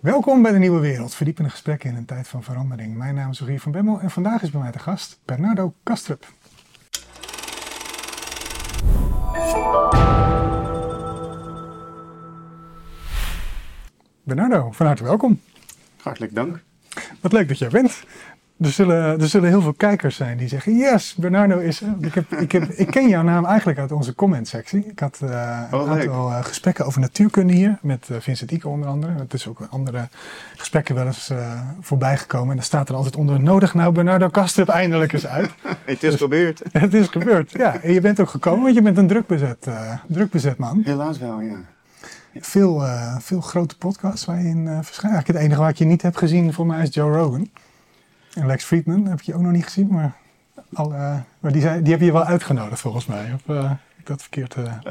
Welkom bij de Nieuwe Wereld, verdiepende gesprekken in een tijd van verandering. Mijn naam is Rogier van Bemmel en vandaag is bij mij de gast Bernardo Kastrup. Bernardo, van harte welkom. Hartelijk dank. Wat leuk dat jij bent. Er zullen heel veel kijkers zijn die zeggen, yes, Bernardo is... Ik ken jouw naam eigenlijk uit onze comment-sectie. Ik had een aantal gesprekken over natuurkunde hier, met Vincent Ike onder andere. Het is ook andere gesprekken wel eens voorbij gekomen. En daar staat er altijd onder, nodig nou Bernardo Kastrup eindelijk eens uit. Het is gebeurd. Het is gebeurd, ja. En je bent ook gekomen, want je bent een druk bezet man. Helaas wel, ja. Veel grote podcasts waar je in verschijnt. Eigenlijk het enige waar ik je niet heb gezien voor mij is Joe Rogan. En Lex Fridman heb ik je ook nog niet gezien, maar die heb je wel uitgenodigd volgens mij. Of heb ik dat verkeerd?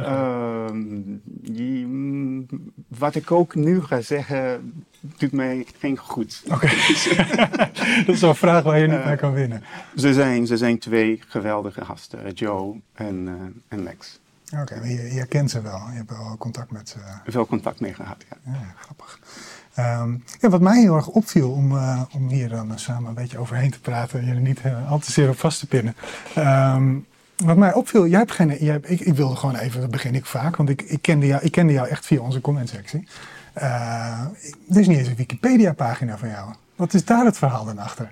Wat ik ook nu ga zeggen, doet mij geen goed. Oké. Dat is wel een vraag waar je niet mee kan winnen. Ze zijn twee geweldige gasten, Joe en Lex. Oké, maar je kent ze wel. Je hebt wel contact met ze. Veel contact mee gehad, ja. Ja, grappig. Wat mij heel erg opviel om hier dan samen een beetje overheen te praten en je er niet al te zeer op vast te pinnen. Wat mij opviel, ik wilde gewoon even, dat begin ik vaak, want ik kende jou echt via onze commentsectie. Er is niet eens een Wikipedia pagina van jou. Wat is daar het verhaal dan achter?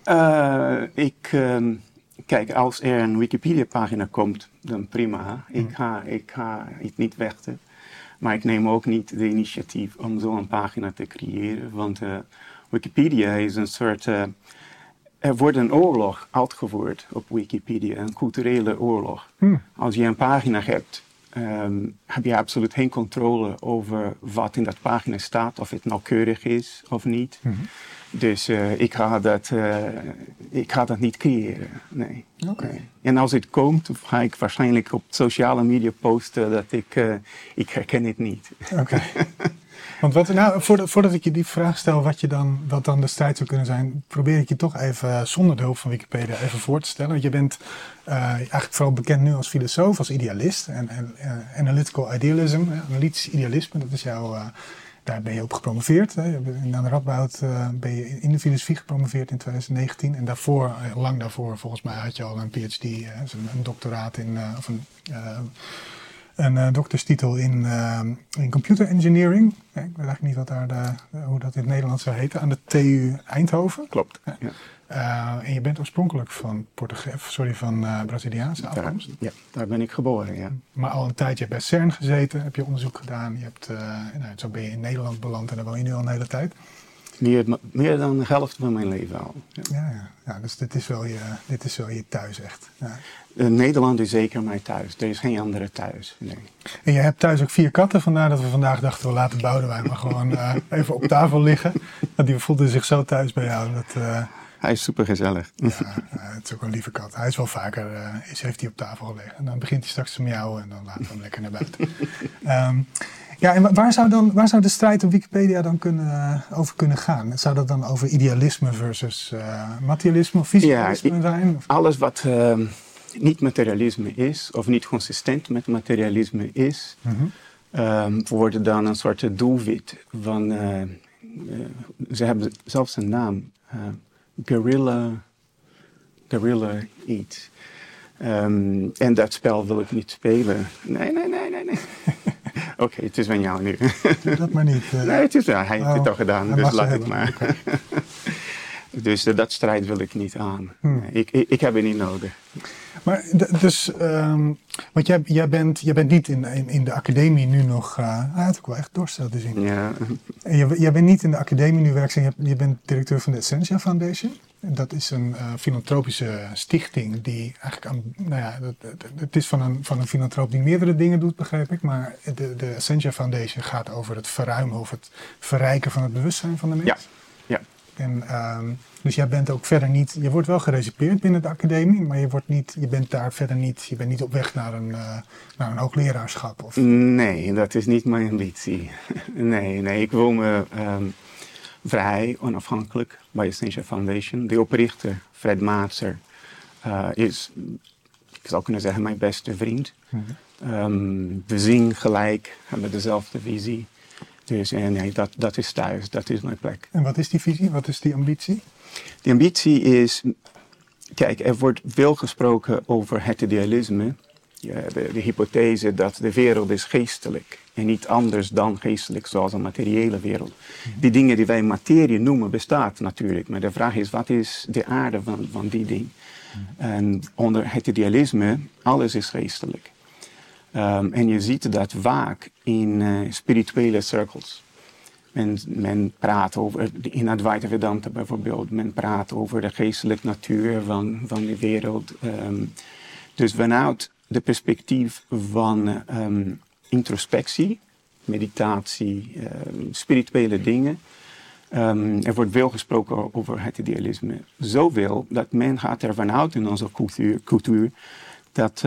Kijk, als er een Wikipedia pagina komt, dan prima. Ik ga het niet vechten. Maar ik neem ook niet de initiatief om zo'n pagina te creëren. Want Wikipedia is een soort... er wordt een oorlog uitgevoerd op Wikipedia. Een culturele oorlog. Als je een pagina hebt, heb je absoluut geen controle over wat in dat pagina staat. Of het nauwkeurig is of niet. Dus ik ga dat niet creëren, nee. Okay. Nee. En als het komt, ga ik waarschijnlijk op sociale media posten dat ik herken het niet. Oké. Want voordat ik je die vraag stel, wat dan de strijd zou kunnen zijn, probeer ik je toch even, zonder de hulp van Wikipedia, even voor te stellen. Want je bent eigenlijk vooral bekend nu als filosoof, als idealist. En analytical idealism, analytisch idealisme, dat is jouw... Daar ben je op gepromoveerd. Hè. Aan de Radboud ben je in de filosofie gepromoveerd in 2019. En lang daarvoor, volgens mij had je al een PhD, een doctoraat een dokterstitel in computer engineering. Ik weet eigenlijk niet hoe dat in het Nederlands zou heten. Aan de TU Eindhoven. Klopt. Ja. En je bent oorspronkelijk van Braziliaanse afkomst. Daar ben ik geboren, ja. Maar al een tijdje bij CERN gezeten, heb je onderzoek gedaan. Zo ben je in Nederland beland en daar woon je nu al een hele tijd. Meer dan de helft van mijn leven al. Ja, dus dit is wel je thuis echt. Ja. Nederland is zeker mijn thuis. Er is geen andere thuis. Nee. En je hebt thuis ook 4 katten, vandaar dat we vandaag dachten we laten Boudewijn maar gewoon even op tafel liggen. Want die voelde zich zo thuis bij jou. Hij is super gezellig. Ja, het is ook een lieve kat. Hij is wel vaker, heeft hij op tafel gelegen. En dan begint hij straks te miauwen en dan laten we hem lekker naar buiten. En waar zou de strijd op Wikipedia dan over kunnen gaan? Zou dat dan over idealisme versus materialisme of visualisme zijn? Alles wat niet materialisme is, of niet consistent met materialisme is, wordt dan een soort doelwit van... ze hebben zelfs een naam. Guerrilla iets. En dat spel wil ik niet spelen. Nee. Oké, het is van jou nu. Doe dat maar niet. Nee, hij heeft het al gedaan, dus laat het maar. Okay. Dus dat strijd wil ik niet aan. Ik heb het niet nodig. Maar want jij bent niet in de academie nu nog... hij had ook wel echt dorst te zien. Ja. Jij bent niet in de academie nu werkzaam. Je bent directeur van de Essentia Foundation. Dat is een filantropische stichting die eigenlijk het is van een filantroop die meerdere dingen doet, begrijp ik. Maar de Essentia Foundation gaat over het verruimen of het verrijken van het bewustzijn van de mens. Ja. En, dus jij bent ook verder niet, je wordt wel gerecipeerd binnen de academie, maar je bent daar verder niet, je bent niet op weg naar een hoogleraarschap. Of... Nee, dat is niet mijn ambitie. Nee, ik wil me vrij, onafhankelijk bij Essentia Foundation. De oprichter, Fred Maatser, is, ik zou kunnen zeggen, mijn beste vriend. We zien gelijk, hebben dezelfde visie. Dus nee, dat is thuis, dat is mijn plek. En wat is die visie? Wat is die ambitie? Die ambitie is, kijk, er wordt veel gesproken over het idealisme. Ja, de hypothese dat de wereld is geestelijk en niet anders dan geestelijk zoals een materiële wereld. Die dingen die wij materie noemen bestaat natuurlijk, maar de vraag is wat is de aarde van die ding? En onder het idealisme, alles is geestelijk. En je ziet dat vaak in spirituele cirkels. Men praat over, in Advaita Vedanta bijvoorbeeld, men praat over de geestelijke natuur van de wereld. Dus vanuit de perspectief van introspectie, meditatie, spirituele dingen. Er wordt veel gesproken over het idealisme. Zoveel dat men gaat ervan uit in onze cultuur dat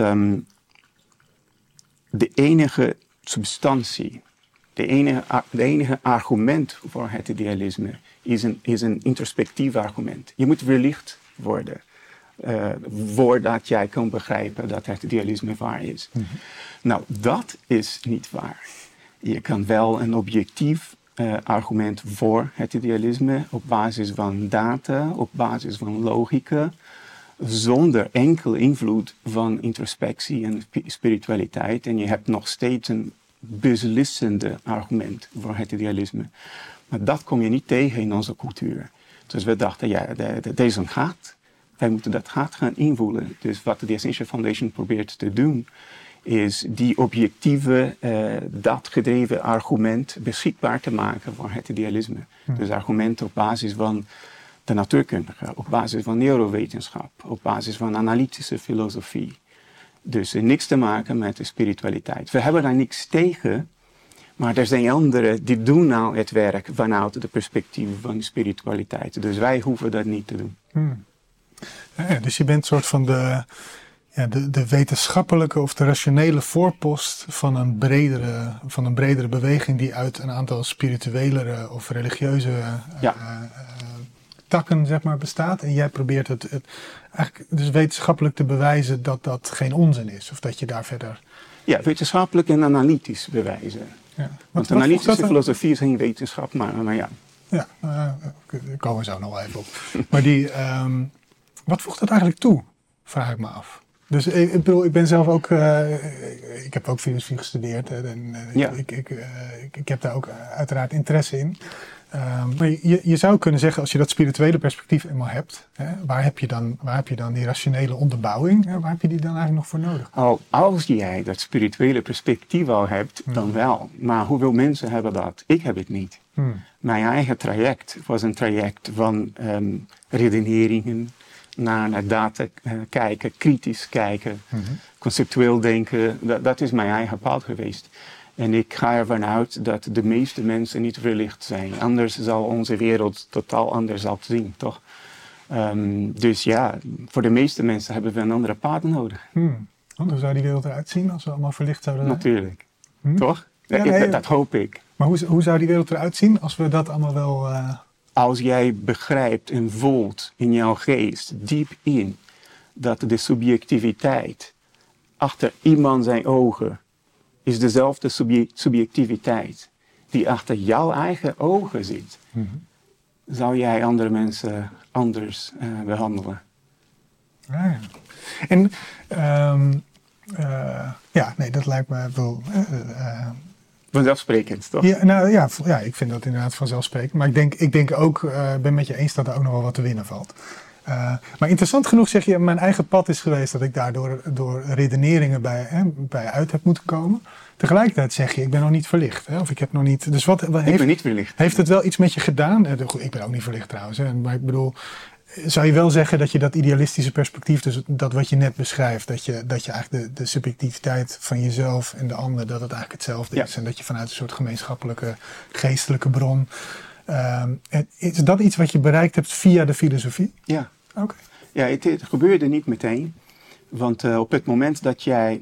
de enige substantie, de enige argument voor het idealisme is een introspectief argument. Je moet verlicht worden voordat jij kan begrijpen dat het idealisme waar is. Mm-hmm. Nou, dat is niet waar. Je kan wel een objectief argument voor het idealisme op basis van data, op basis van logica, zonder enkele invloed van introspectie en spiritualiteit. En je hebt nog steeds een beslissende argument voor het idealisme. Maar dat kom je niet tegen in onze cultuur. Dus we dachten, ja, er is een gat. Wij moeten dat gat gaan invullen. Dus wat de Ascension Foundation probeert te doen, is die objectieve, datgedreven argument beschikbaar te maken voor het idealisme. Dus argumenten op basis van de natuurkundige, op basis van neurowetenschap, op basis van analytische filosofie. Dus niks te maken met de spiritualiteit. We hebben daar niks tegen, maar er zijn anderen die doen nou het werk vanuit de perspectief van de spiritualiteit. Dus wij hoeven dat niet te doen. Ja, dus je bent een soort van de wetenschappelijke of de rationele voorpost van een bredere beweging die uit een aantal spirituelere of religieuze takken, zeg maar, bestaat. En jij probeert het eigenlijk dus wetenschappelijk te bewijzen dat dat geen onzin is. Of dat je daar verder... Ja, wetenschappelijk en analytisch bewijzen. Ja. Want analytische filosofie is geen wetenschap, maar ja. Ja, daar komen we zo nog wel even op. Maar wat voegt dat eigenlijk toe, vraag ik me af. Dus ik bedoel, ik ben zelf ook, ik heb ook filosofie gestudeerd. Ik heb daar ook uiteraard interesse in. Maar je zou kunnen zeggen, als je dat spirituele perspectief eenmaal hebt, waar heb je dan die rationele onderbouwing? Waar heb je die dan eigenlijk nog voor nodig? Als jij dat spirituele perspectief al hebt, dan wel. Maar hoeveel mensen hebben dat? Ik heb het niet. Mijn eigen traject was een traject van redeneringen, naar data kijken, kritisch kijken, conceptueel denken. Dat is mijn eigen pad geweest. En ik ga ervan uit dat de meeste mensen niet verlicht zijn. Anders zal onze wereld totaal anders uitzien, toch? Dus ja, voor de meeste mensen hebben we een andere pad nodig. Want hoe zou die wereld eruit zien als we allemaal verlicht zouden zijn? Natuurlijk, toch? Ja, dat hoop ik. Maar hoe zou die wereld eruit zien als we dat allemaal wel... Als jij begrijpt en voelt in jouw geest, diep in, dat de subjectiviteit achter iemand zijn ogen is dezelfde subjectiviteit die achter jouw eigen ogen zit, zou jij andere mensen anders behandelen. Ja. En dat lijkt me wel... vanzelfsprekend, toch? Ja, ik vind dat inderdaad vanzelfsprekend. Maar ik denk ook, ben met je eens dat er ook nog wel wat te winnen valt. Maar interessant genoeg zeg je, mijn eigen pad is geweest dat ik daardoor door redeneringen bij uit heb moeten komen. Tegelijkertijd zeg je, ik ben nog niet verlicht. Of ik heb nog niet... Dus ik ben niet verlicht. Heeft het wel iets met je gedaan? Ik ben ook niet verlicht trouwens. Maar ik bedoel, zou je wel zeggen dat je dat idealistische perspectief, dus dat wat je net beschrijft, dat je eigenlijk de subjectiviteit van jezelf en de ander, dat het eigenlijk hetzelfde is. En dat je vanuit een soort gemeenschappelijke, geestelijke bron... is dat iets wat je bereikt hebt via de filosofie? Ja. Okay. Ja, het gebeurde niet meteen. Want op het moment dat jij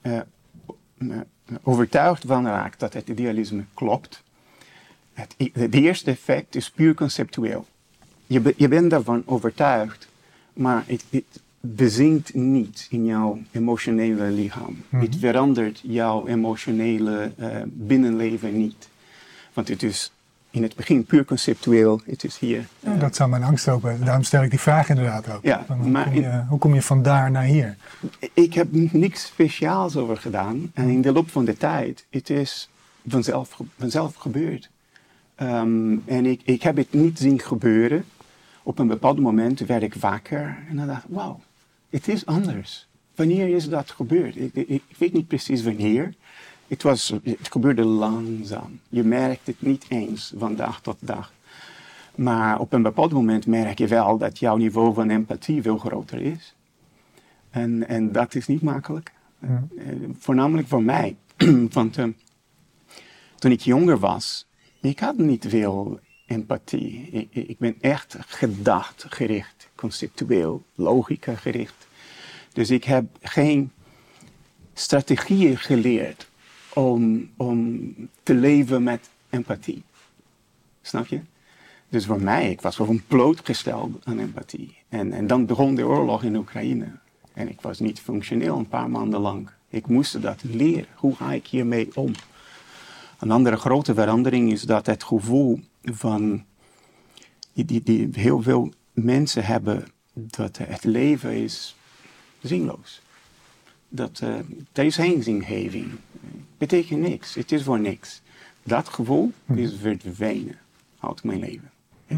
overtuigd van raakt dat het idealisme klopt, het eerste effect is puur conceptueel. Je bent daarvan overtuigd, maar het bezinkt niet in jouw emotionele lichaam. Het verandert jouw emotionele binnenleven niet. Want het is in het begin puur conceptueel. Het is hier. Dat zou mijn angst ook zijn. Daarom stel ik die vraag inderdaad ook. Ja, hoe kom je van daar naar hier? Ik heb niks speciaals over gedaan. En in de loop van de tijd, het is vanzelf gebeurd. En ik heb het niet zien gebeuren. Op een bepaald moment werd ik wakker en dan dacht ik, wauw, het is anders. Wanneer is dat gebeurd? Ik weet niet precies wanneer. Het gebeurde langzaam. Je merkt het niet eens van dag tot dag. Maar op een bepaald moment merk je wel dat jouw niveau van empathie veel groter is. En dat is niet makkelijk. Ja. Voornamelijk voor mij. Want toen ik jonger was, ik had niet veel empathie. Ik ben echt gedachtgericht, conceptueel, logica gericht. Dus ik heb geen strategieën geleerd om te leven met empathie. Snap je? Dus voor mij, ik was gewoon blootgesteld aan empathie. En dan begon de oorlog in Oekraïne. En ik was niet functioneel een paar maanden lang. Ik moest dat leren. Hoe ga ik hiermee om? Een andere grote verandering is dat het gevoel van die heel veel mensen hebben dat het leven is zinloos. Dat er is geen zingeving. Het betekent niks. Het is voor niks. Dat gevoel is verdwenen uit mijn leven.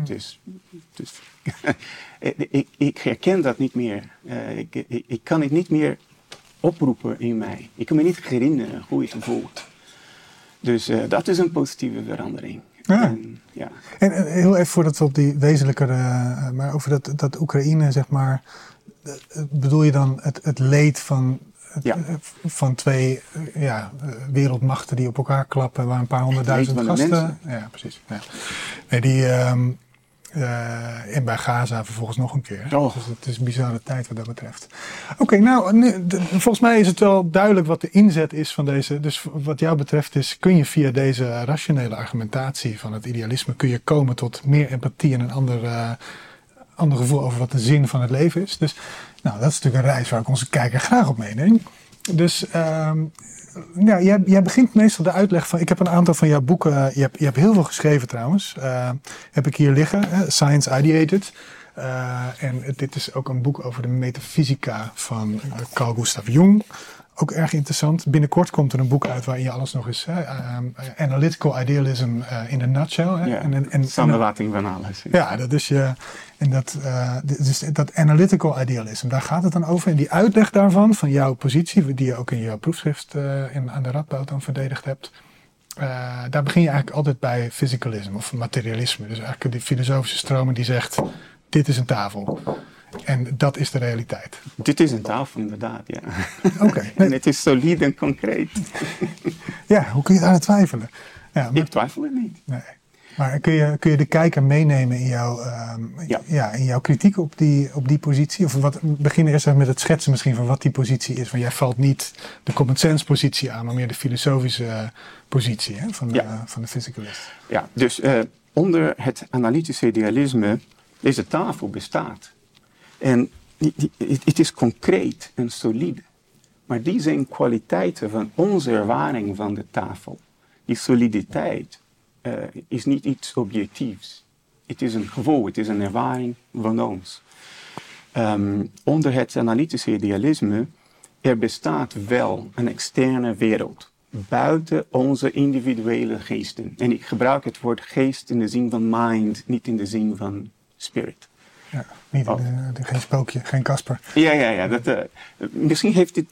Ik herken dat niet meer. Ik kan het niet meer oproepen in mij. Ik kan me niet herinneren hoe het voelt. Dus dat is een positieve verandering. Ja. En heel even voordat we op die wezenlijkere, maar over dat Oekraïne, zeg maar, bedoel je dan het leed van twee wereldmachten die op elkaar klappen, waar een paar honderdduizend gasten. Ja, precies. Ja. Nee, en bij Gaza vervolgens nog een keer. Dus het is een bizarre tijd wat dat betreft. Oké, volgens mij is het wel duidelijk wat de inzet is van deze. Dus wat jou betreft kun je via deze rationele argumentatie van het idealisme kun je komen tot meer empathie en een ander gevoel over wat de zin van het leven is. Dus dat is natuurlijk een reis waar ik onze kijker graag op meeneem. Dus jij begint meestal de uitleg van. Ik heb een aantal van jouw boeken. Je hebt heel veel geschreven trouwens. Heb ik hier liggen. Science Ideated. En dit is ook een boek over de metafysica van Carl Gustav Jung. Ook erg interessant. Binnenkort komt er een boek uit waarin je alles nog eens. Analytical Idealism in a nutshell. En samenvatting van alles. Ja, dat is je. En dat analytical idealism, daar gaat het dan over. En die uitleg daarvan, van jouw positie, die je ook in jouw proefschrift aan de Radboud dan verdedigd hebt. Daar begin je eigenlijk altijd bij physicalism of materialisme. Dus eigenlijk die filosofische stroming die zegt, dit is een tafel. En dat is de realiteit. Dit is een tafel, inderdaad, ja. Oké. En het is solide en concreet. Ja, hoe kun je daar aan twijfelen? Ja, ik twijfel er niet. Nee. Maar kun je de kijker meenemen in jouw kritiek op die positie? Of beginnen eerst met het schetsen misschien van wat die positie is. Want jij valt niet de common sense positie aan, maar meer de filosofische positie van de physicalist. Ja, dus onder het analytische idealisme, deze tafel bestaat. En het is concreet en solide. Maar die zijn kwaliteiten van onze ervaring van de tafel. Die soliditeit is niet iets objectiefs. Het is een gevoel, het is een ervaring van ons. Onder het analytische idealisme, er bestaat wel een externe wereld. Buiten onze individuele geesten. En ik gebruik het woord geest in de zin van mind, niet in de zin van spirit. Ja, geen spookje, geen Casper. Ja. Misschien heeft dit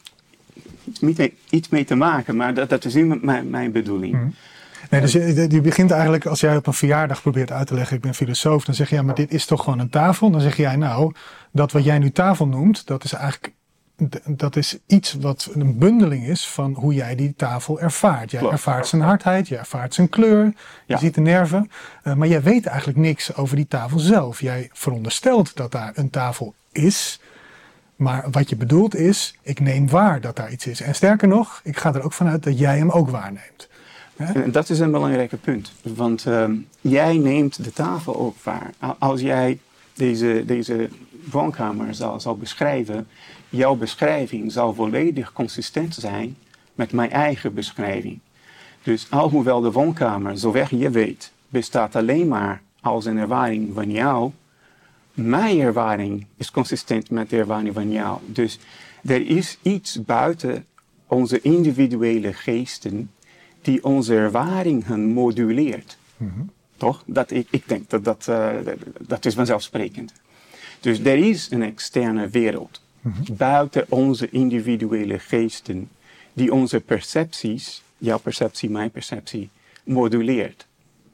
iets mee te maken, maar dat is niet mijn bedoeling. Mm-hmm. Nee, dus je begint eigenlijk, als jij op een verjaardag probeert uit te leggen, ik ben filosoof, dan zeg je, ja, maar dit is toch gewoon een tafel? Dan zeg jij, nou, dat wat jij nu tafel noemt, dat is eigenlijk, dat is iets wat een bundeling is van hoe jij die tafel ervaart. Jij ervaart zijn hardheid, je ervaart zijn kleur, je ziet de nerven, maar jij weet eigenlijk niks over die tafel zelf. Jij veronderstelt dat daar een tafel is, maar wat je bedoelt is, ik neem waar dat daar iets is. En sterker nog, ik ga er ook vanuit dat jij hem ook waarneemt. En dat is een belangrijk punt, want jij neemt de tafel ook waar. Als jij deze woonkamer zal beschrijven, jouw beschrijving zal volledig consistent zijn met mijn eigen beschrijving. Dus alhoewel de woonkamer, zover je weet, bestaat alleen maar als een ervaring van jou, mijn ervaring is consistent met de ervaring van jou. Dus er is iets buiten onze individuele geesten die onze ervaringen moduleert. Mm-hmm. Toch? Ik denk dat is vanzelfsprekend. Dus er is een externe wereld buiten onze individuele geesten die onze percepties, jouw perceptie, mijn perceptie, moduleert.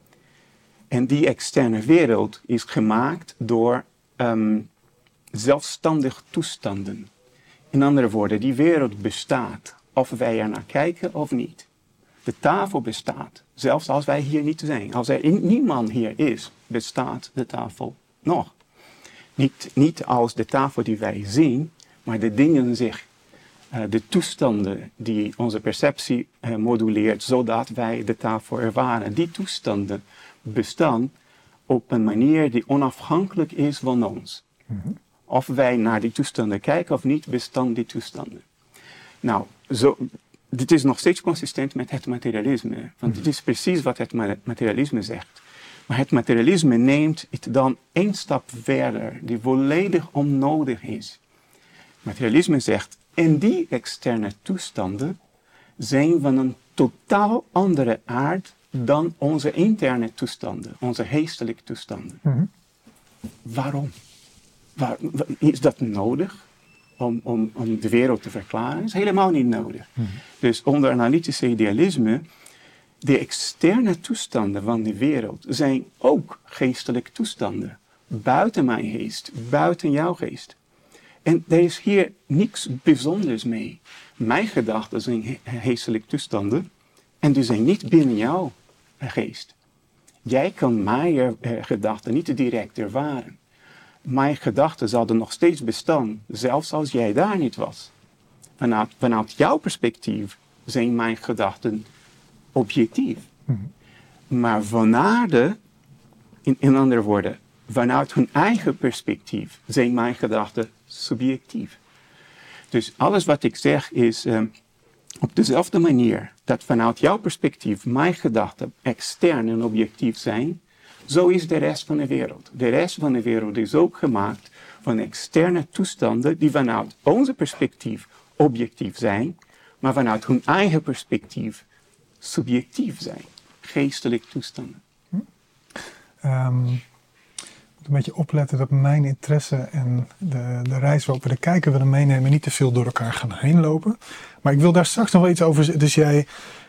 En die externe wereld is gemaakt door zelfstandige toestanden. In andere woorden, die wereld bestaat, of wij er naar kijken of niet. De tafel bestaat, zelfs als wij hier niet zijn. Als er niemand hier is, bestaat de tafel nog. Niet als de tafel die wij zien, maar de dingen zich, de toestanden die onze perceptie moduleert, zodat wij de tafel ervaren. Die toestanden bestaan op een manier die onafhankelijk is van ons. Mm-hmm. Of wij naar die toestanden kijken of niet, bestaan die toestanden. Nou, dit is nog steeds consistent met het materialisme. Want dit is precies wat het materialisme zegt. Maar het materialisme neemt het dan één stap verder, die volledig onnodig is. Materialisme zegt, en die externe toestanden zijn van een totaal andere aard dan onze interne toestanden, onze geestelijke toestanden. Mm-hmm. Waarom? Is dat nodig om de wereld te verklaren? Dat is helemaal niet nodig. Mm-hmm. Dus onder analytische idealisme, de externe toestanden van de wereld zijn ook geestelijke toestanden. Buiten mijn geest, buiten jouw geest. En er is hier niks bijzonders mee. Mijn gedachten zijn geestelijke toestanden en die zijn niet binnen jouw geest. Jij kan mijn gedachten niet direct ervaren. Mijn gedachten zouden nog steeds bestaan, zelfs als jij daar niet was. Vanuit jouw perspectief zijn mijn gedachten objectief. Mm-hmm. Maar van aarde, in andere woorden, vanuit hun eigen perspectief zijn mijn gedachten subjectief. Dus alles wat ik zeg is op dezelfde manier dat vanuit jouw perspectief mijn gedachten extern en objectief zijn, zo is de rest van de wereld. De rest van de wereld is ook gemaakt van externe toestanden die vanuit onze perspectief objectief zijn, maar vanuit hun eigen perspectief subjectief zijn. Geestelijke toestanden. Een beetje opletten dat mijn interesse en de reis waarop we de kijker willen meenemen niet te veel door elkaar gaan heen lopen. Maar ik wil daar straks nog wel iets over zeggen. Dus jij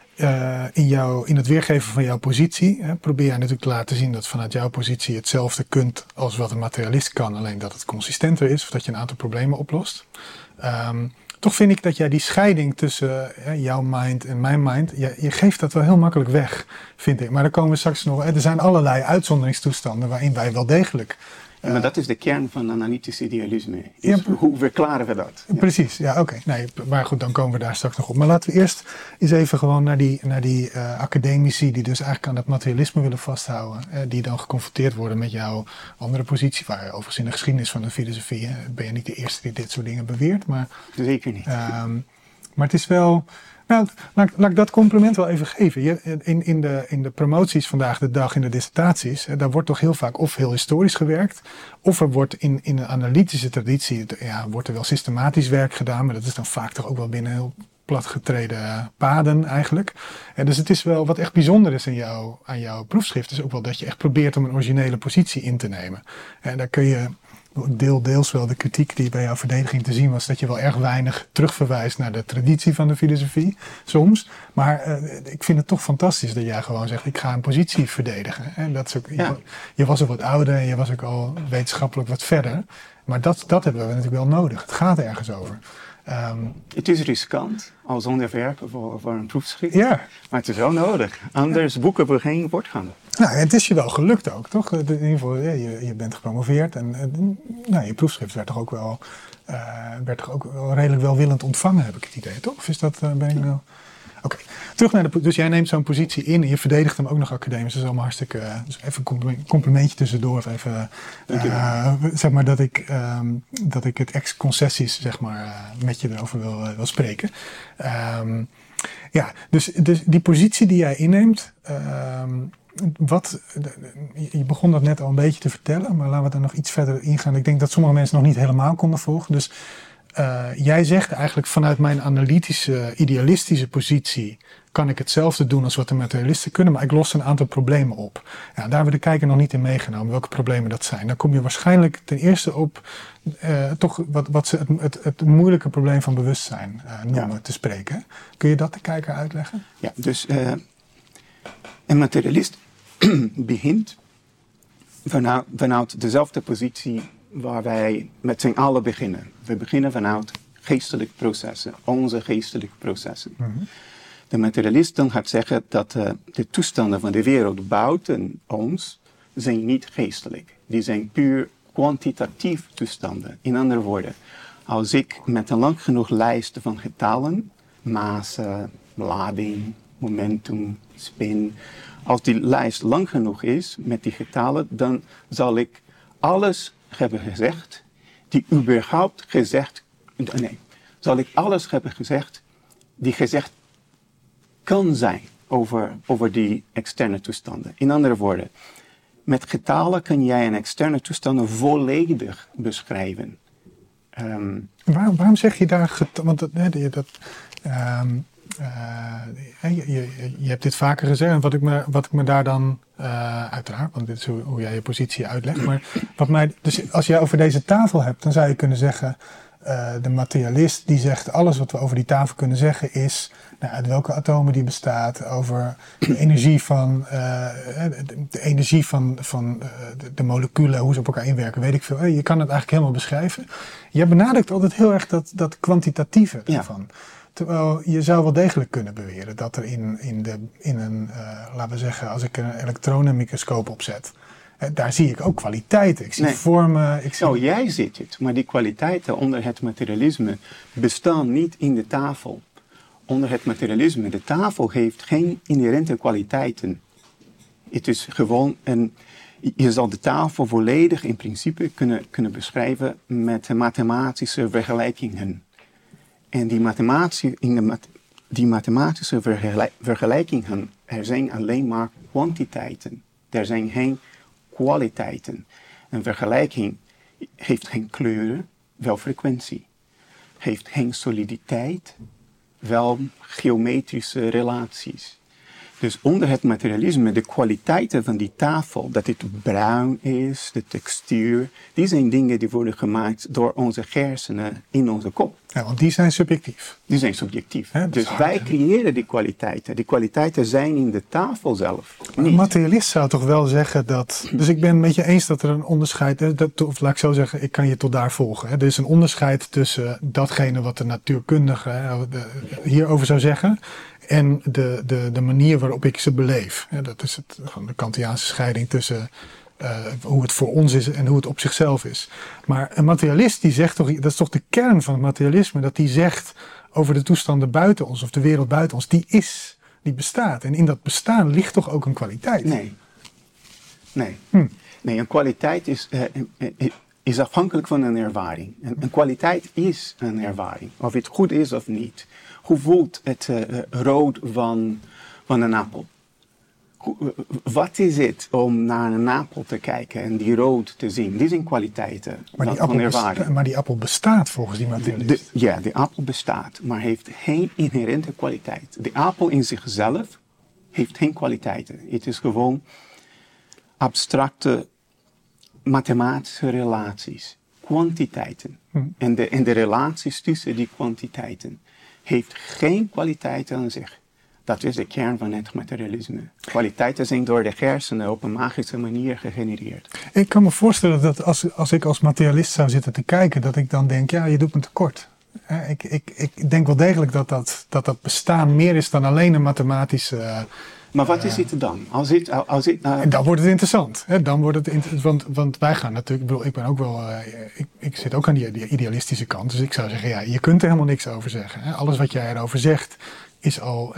in het weergeven van jouw positie probeer jij natuurlijk te laten zien dat vanuit jouw positie hetzelfde kunt als wat een materialist kan. Alleen dat het consistenter is of dat je een aantal problemen oplost. Toch vind ik dat jij die scheiding tussen jouw mind en mijn mind, je geeft dat wel heel makkelijk weg, vind ik. Maar daar komen we straks nog. Er zijn allerlei uitzonderingstoestanden waarin wij wel degelijk. Maar dat is de kern van analytisch idealisme. Dus hoe verklaren we dat? Precies, ja, oké. Nee, maar goed, dan komen we daar straks nog op. Maar laten we eerst eens even gewoon naar die academici die dus eigenlijk aan dat materialisme willen vasthouden. Die dan geconfronteerd worden met jouw andere positie. Waar overigens in de geschiedenis van de filosofie ben je niet de eerste die dit soort dingen beweert. Maar, zeker niet. Maar het is wel. Nou, laat ik dat compliment wel even geven. In de promoties vandaag de dag, in de dissertaties, daar wordt toch heel vaak of heel historisch gewerkt, of er wordt in een analytische traditie, wordt er wel systematisch werk gedaan, maar dat is dan vaak toch ook wel binnen heel platgetreden paden eigenlijk. Dus het is wel wat echt bijzonder is aan jouw proefschrift, is ook wel dat je echt probeert om een originele positie in te nemen. En daar kun je deels wel de kritiek die bij jouw verdediging te zien was, dat je wel erg weinig terugverwijst naar de traditie van de filosofie, soms. Maar ik vind het toch fantastisch dat jij gewoon zegt, ik ga een positie verdedigen. En dat is ook, je was ook wat ouder en je was ook al wetenschappelijk wat verder. Maar dat hebben we natuurlijk wel nodig. Het gaat ergens over. Het is riskant als onderwerp voor een proefschrift, maar het is wel nodig. Anders boeken we geen voortgang. Nou, het is je wel gelukt ook, toch? In ieder geval, je bent gepromoveerd en je proefschrift werd toch ook wel redelijk welwillend ontvangen, heb ik het idee, toch? Of is dat, ben ik nou... Oké, terug naar dus jij neemt zo'n positie in en je verdedigt hem ook nog academisch. Dat is allemaal hartstikke, dus even een complimentje tussendoor. Even, zeg maar dat ik het ex-concessies zeg maar met je erover wil spreken. Ja, dus die positie die jij inneemt, je begon dat net al een beetje te vertellen, maar laten we er nog iets verder ingaan. Ik denk dat sommige mensen nog niet helemaal konden volgen. Dus jij zegt eigenlijk vanuit mijn analytische, idealistische positie kan ik hetzelfde doen als wat de materialisten kunnen, maar ik los een aantal problemen op. Ja, daar hebben we de kijker nog niet in meegenomen, welke problemen dat zijn. Dan kom je waarschijnlijk ten eerste op toch wat ze het moeilijke probleem van bewustzijn noemen te spreken. Kun je dat de kijker uitleggen? Ja, dus een materialist begint vanuit dezelfde positie waar wij met z'n allen beginnen. We beginnen vanuit geestelijke processen, onze geestelijke processen. Mm-hmm. De materialist dan gaat zeggen dat de toestanden van de wereld buiten ons zijn niet geestelijk. Die zijn puur kwantitatief toestanden. In andere woorden, als ik met een lang genoeg lijst van getallen, massa, lading, momentum, spin, als die lijst lang genoeg is met die getallen, dan zal ik alles hebben gezegd die überhaupt gezegd, zal ik alles hebben gezegd die gezegd kan zijn over die externe toestanden. In andere woorden, met getallen kan jij een externe toestand volledig beschrijven. Waarom zeg je daar want je hebt dit vaker gezegd en wat ik me daar dan uiteraard, want dit is hoe jij je positie uitlegt, maar dus als jij over deze tafel hebt, dan zou je kunnen zeggen, de materialist die zegt alles wat we over die tafel kunnen zeggen is uit welke atomen die bestaat, over de energie van de moleculen, hoe ze op elkaar inwerken, weet ik veel. Je kan het eigenlijk helemaal beschrijven. Je benadrukt altijd heel erg dat kwantitatieve ervan. Ja. Terwijl je zou wel degelijk kunnen beweren dat er in een laten we zeggen, als ik een elektronenmicroscoop opzet, daar zie ik ook kwaliteiten. Ik zie vormen. Jij ziet het, maar die kwaliteiten onder het materialisme bestaan niet in de tafel. Onder het materialisme, de tafel heeft geen inherente kwaliteiten. Het is gewoon je zal de tafel volledig in principe kunnen beschrijven met mathematische vergelijkingen. En die mathematische vergelijkingen, er zijn alleen maar kwantiteiten. Er zijn geen kwaliteiten. Een vergelijking heeft geen kleuren, wel frequentie. Heeft geen soliditeit, wel geometrische relaties. Dus onder het materialisme, de kwaliteiten van die tafel, dat het bruin is, de textuur, die zijn dingen die worden gemaakt door onze hersenen in onze kop. Ja, want die zijn subjectief. Die zijn subjectief. Dus wij creëren die kwaliteiten. Die kwaliteiten zijn in de tafel zelf. Een materialist zou toch wel zeggen dat... Dus ik ben het met je eens dat er een onderscheid... Of laat ik zo zeggen, ik kan je tot daar volgen. Er is een onderscheid tussen datgene wat de natuurkundige hierover zou zeggen en de manier waarop ik ze beleef. Dat is de Kantiaanse scheiding tussen hoe het voor ons is en hoe het op zichzelf is. Maar een materialist die zegt toch, dat is toch de kern van het materialisme, dat die zegt over de toestanden buiten ons of de wereld buiten ons, die bestaat. En in dat bestaan ligt toch ook een kwaliteit? Nee, een kwaliteit is afhankelijk van een ervaring. Een kwaliteit is een ervaring, of het goed is of niet. Hoe voelt het rood van een appel? Wat is het om naar een appel te kijken en die rood te zien? Die zijn kwaliteiten van ervaring. Maar die appel bestaat volgens die materialist. De appel bestaat, maar heeft geen inherente kwaliteit. De appel in zichzelf heeft geen kwaliteiten. Het is gewoon abstracte mathematische relaties, kwantiteiten. En de relaties tussen die kwantiteiten heeft geen kwaliteiten aan zich. Dat is de kern van het materialisme. Kwaliteiten zijn door de hersenen op een magische manier gegenereerd. Ik kan me voorstellen dat als ik als materialist zou zitten te kijken, dat ik dan denk, ja, je doet me tekort. Ik denk wel degelijk dat bestaan meer is dan alleen een mathematische... Maar wat is het dan? En dan wordt het interessant. Dan wordt het want wij gaan natuurlijk... Ik ben ook wel... Ik zit ook aan die idealistische kant. Dus ik zou zeggen, ja, je kunt er helemaal niks over zeggen. Alles wat jij erover zegt is al...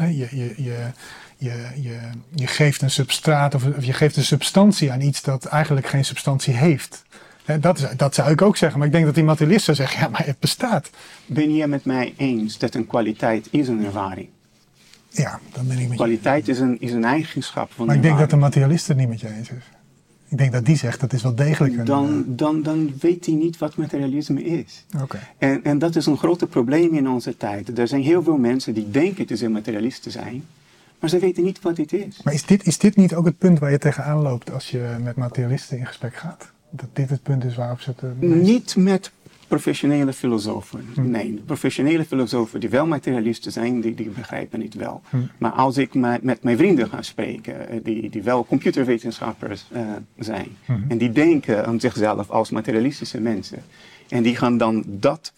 Je geeft een substraat of je geeft een substantie aan iets dat eigenlijk geen substantie heeft. Dat zou ik ook zeggen. Maar ik denk dat die materialist zou zeggen, ja, maar het bestaat. Ben je met mij eens dat een kwaliteit is een ervaring? Ja, dan ben ik met Kwaliteit is een eigenschap van Maar ik denk dat de ervaring. materialist het niet met je eens is. Ik denk dat die zegt, dat is wel degelijk Dan weet hij niet wat materialisme is. Oké. En dat is een groot probleem in onze tijd. Er zijn heel veel mensen die denken te zijn materialist te zijn, maar ze weten niet wat dit is. Maar is dit niet ook het punt waar je tegenaan loopt als je met materialisten in gesprek gaat? Dat dit het punt is waarop ze het Niet met professionele filosofen. Nee, professionele filosofen die wel materialisten zijn, die begrijpen het wel. Maar als ik met mijn vrienden ga spreken, die wel computerwetenschappers zijn, en die denken aan zichzelf als materialistische mensen, en die gaan dan dat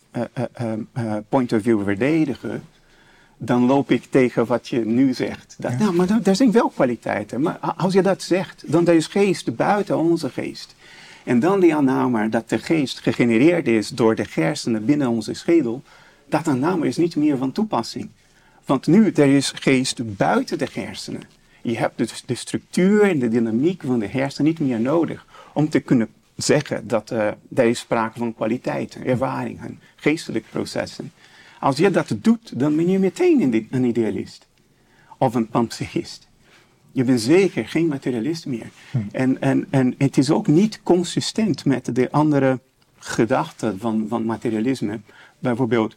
point of view verdedigen, dan loop ik tegen wat je nu zegt. Nou, maar er zijn wel kwaliteiten. Maar als je dat zegt, dan er is geest buiten onze geest. En dan die aanname dat de geest gegenereerd is door de hersenen binnen onze schedel, dat aanname is niet meer van toepassing. Want nu, er is geest buiten de hersenen. Je hebt dus de structuur en de dynamiek van de hersenen niet meer nodig om te kunnen zeggen dat er is sprake van kwaliteiten, ervaringen, geestelijke processen. Als je dat doet, dan ben je meteen een idealist. Of een panpsychist. Je bent zeker geen materialist meer. En het is ook niet consistent met de andere gedachten van materialisme. Bijvoorbeeld,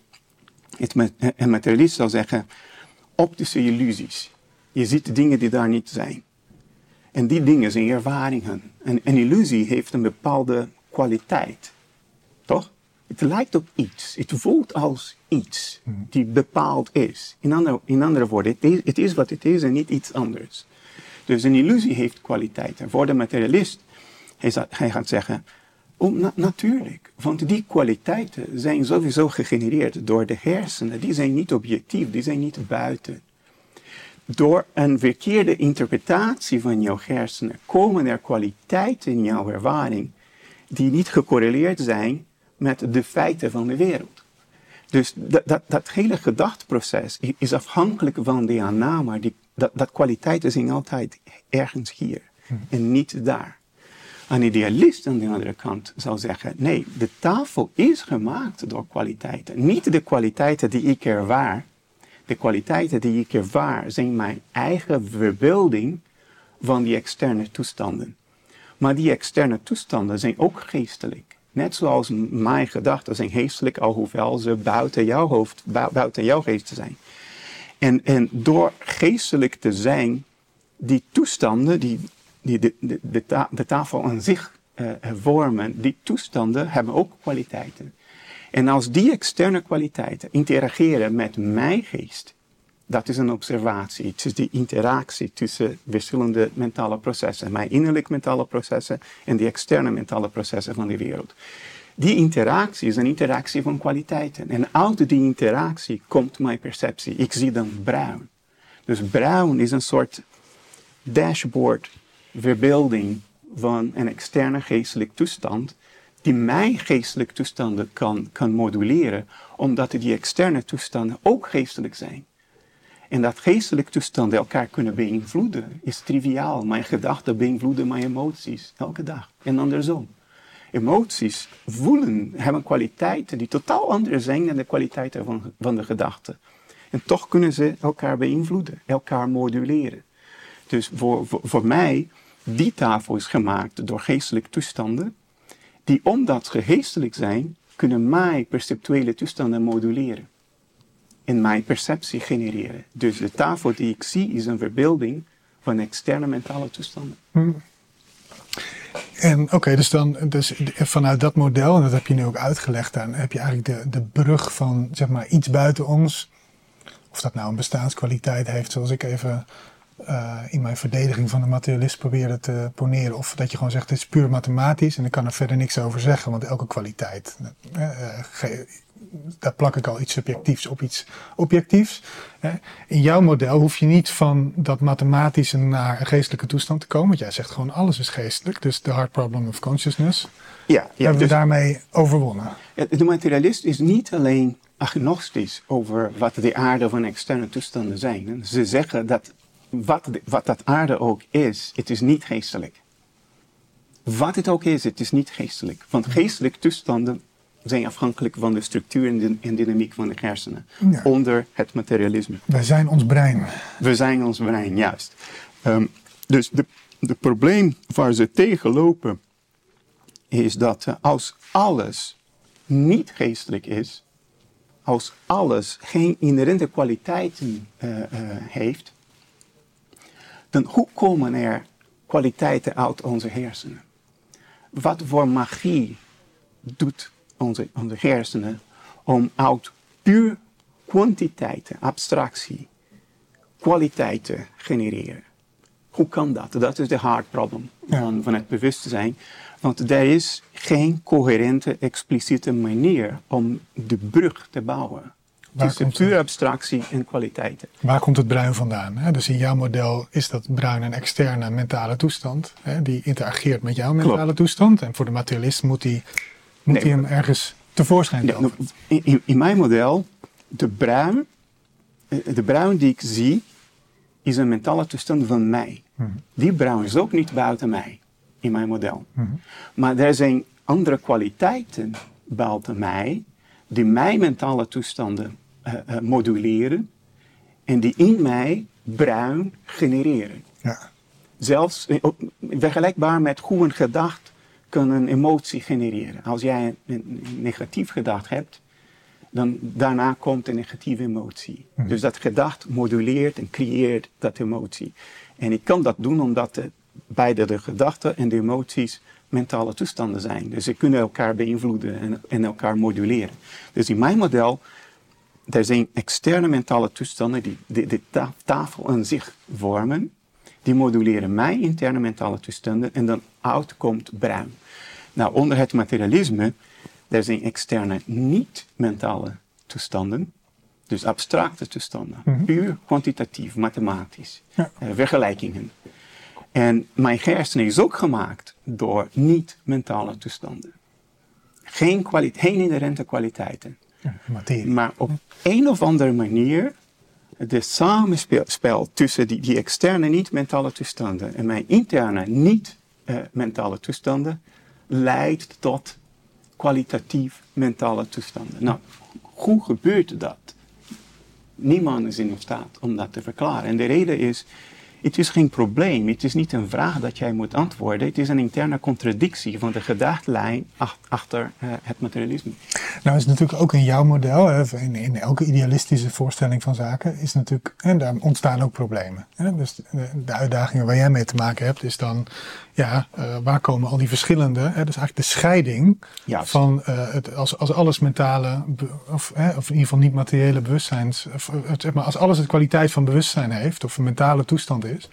een materialist zou zeggen, optische illusies. Je ziet dingen die daar niet zijn. En die dingen zijn ervaringen. En een illusie heeft een bepaalde kwaliteit. Toch? Het lijkt op iets. Het voelt als iets die bepaald is. In andere woorden, het is wat het is en niet iets anders. Dus een illusie heeft kwaliteiten. Voor de materialist, hij gaat zeggen, natuurlijk. Want die kwaliteiten zijn sowieso gegenereerd door de hersenen. Die zijn niet objectief, die zijn niet buiten. Door een verkeerde interpretatie van jouw hersenen komen er kwaliteiten in jouw ervaring die niet gecorreleerd zijn met de feiten van de wereld. Dus dat hele gedachtproces is afhankelijk van die aanname. Dat kwaliteiten zijn altijd ergens hier en niet daar. Een idealist aan de andere kant zou zeggen, nee, de tafel is gemaakt door kwaliteiten. Niet de kwaliteiten die ik ervaar. De kwaliteiten die ik ervaar zijn mijn eigen verbeelding van die externe toestanden. Maar die externe toestanden zijn ook geestelijk. Net zoals mijn gedachten zijn geestelijk, alhoewel ze buiten jouw hoofd, buiten jouw geest zijn. En door geestelijk te zijn, die toestanden, die de tafel aan zich vormen, die toestanden hebben ook kwaliteiten. En als die externe kwaliteiten interageren met mijn geest, dat is een observatie. Het is die interactie tussen verschillende mentale processen. Mijn innerlijke mentale processen en die externe mentale processen van de wereld. Die interactie is een interactie van kwaliteiten. En uit die interactie komt mijn perceptie. Ik zie dan bruin. Dus bruin is een soort dashboard, verbeelding van een externe geestelijke toestand die mijn geestelijke toestanden kan moduleren, omdat die externe toestanden ook geestelijk zijn. En dat geestelijke toestanden elkaar kunnen beïnvloeden is triviaal. Mijn gedachten beïnvloeden mijn emoties elke dag en andersom. Emoties voelen, hebben kwaliteiten die totaal anders zijn dan de kwaliteiten van de gedachten. En toch kunnen ze elkaar beïnvloeden, elkaar moduleren. Dus voor mij, die tafel is gemaakt door geestelijke toestanden, die omdat ze geestelijk zijn, kunnen mijn perceptuele toestanden moduleren. En mijn perceptie genereren. Dus de tafel die ik zie is een verbeelding van externe mentale toestanden. En oké, dus vanuit dat model, en dat heb je nu ook uitgelegd, dan heb je eigenlijk de brug van zeg maar iets buiten ons, of dat nou een bestaanskwaliteit heeft, zoals ik even in mijn verdediging van de materialist probeerde te poneren, of dat je gewoon zegt het is puur mathematisch en ik kan er verder niks over zeggen, want elke kwaliteit, daar plak ik al iets subjectiefs op iets objectiefs. In jouw model hoef je niet van dat mathematische naar een geestelijke toestand te komen, want jij zegt gewoon alles is geestelijk, dus de hard problem of consciousness. Ja, hebben we daarmee overwonnen. De materialist is niet alleen agnostisch over wat de aarde van externe toestanden zijn. Ze zeggen dat wat dat aarde ook is, het is niet geestelijk. Wat het ook is, het is niet geestelijk. Want geestelijke toestanden zijn afhankelijk van de structuur en dynamiek van de hersenen. Ja. Onder het materialisme. Wij zijn ons brein. We zijn ons brein, juist. Dus de probleem waar ze tegen lopen is dat als alles niet geestelijk is, als alles geen inherente kwaliteiten heeft, dan hoe komen er kwaliteiten uit onze hersenen? Wat voor magie doet onze hersenen om uit puur kwantiteiten, abstractie, kwaliteiten te genereren? Hoe kan dat? Dat is de hard problem van het bewustzijn. Want er is geen coherente, expliciete manier om de brug te bouwen. Tussen pure abstractie en kwaliteiten. Waar komt het bruin vandaan? Hè? Dus in jouw model is dat bruin een externe mentale toestand. Hè? Die interageert met jouw mentale toestand. En voor de materialist moet hij hem ergens tevoorschijn komen. In mijn model, de bruin die ik zie, is een mentale toestand van mij. Die bruin is ook niet buiten mij, in mijn model. Maar er zijn andere kwaliteiten buiten mij, die mijn mentale toestanden moduleren en die in mij bruin genereren. Ja. Zelfs vergelijkbaar met hoe een gedachte kan een emotie genereren. Als jij een negatief gedachte hebt, dan daarna komt een negatieve emotie. Dus dat gedachte moduleert en creëert dat emotie. En ik kan dat doen omdat beide de gedachten en de emoties mentale toestanden zijn. Dus ze kunnen elkaar beïnvloeden en elkaar moduleren. Dus in mijn model, er zijn externe mentale toestanden die de tafel aan zich vormen. Die moduleren mijn interne mentale toestanden en dan uit komt bruin. Nou, onder het materialisme, er zijn externe niet-mentale toestanden. Dus abstracte toestanden. Puur kwantitatief, mathematisch. Vergelijkingen. En mijn hersenen is ook gemaakt door niet-mentale toestanden. Geen inherente kwaliteiten. Materie. Maar op een of andere manier, de samenspel tussen die externe niet-mentale toestanden en mijn interne niet-mentale toestanden leidt tot kwalitatief mentale toestanden. Nou, hoe gebeurt dat? Niemand is in staat om dat te verklaren. En de reden is, het is geen probleem. Het is niet een vraag dat jij moet antwoorden. Het is een interne contradictie van de gedachtlijn achter het materialisme. Nou is natuurlijk ook in jouw model, in elke idealistische voorstelling van zaken, is natuurlijk, en daar ontstaan ook problemen. Dus de uitdagingen waar jij mee te maken hebt, is dan, waar komen al die verschillende, dus eigenlijk de scheiding van als alles mentale, of in ieder geval niet materiële bewustzijns, zeg maar, als alles de kwaliteit van bewustzijn heeft, of een mentale toestand is,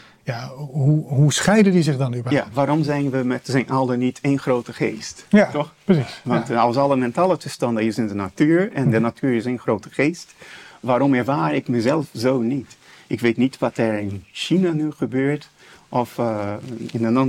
hoe scheiden die zich dan überhaupt? Ja, waarom zijn we met z'n allen niet één grote geest? Ja, toch? Precies. Want als alle mentale toestanden is in de natuur en de natuur is één grote geest, waarom ervaar ik mezelf zo niet? Ik weet niet wat er in China nu gebeurt of in een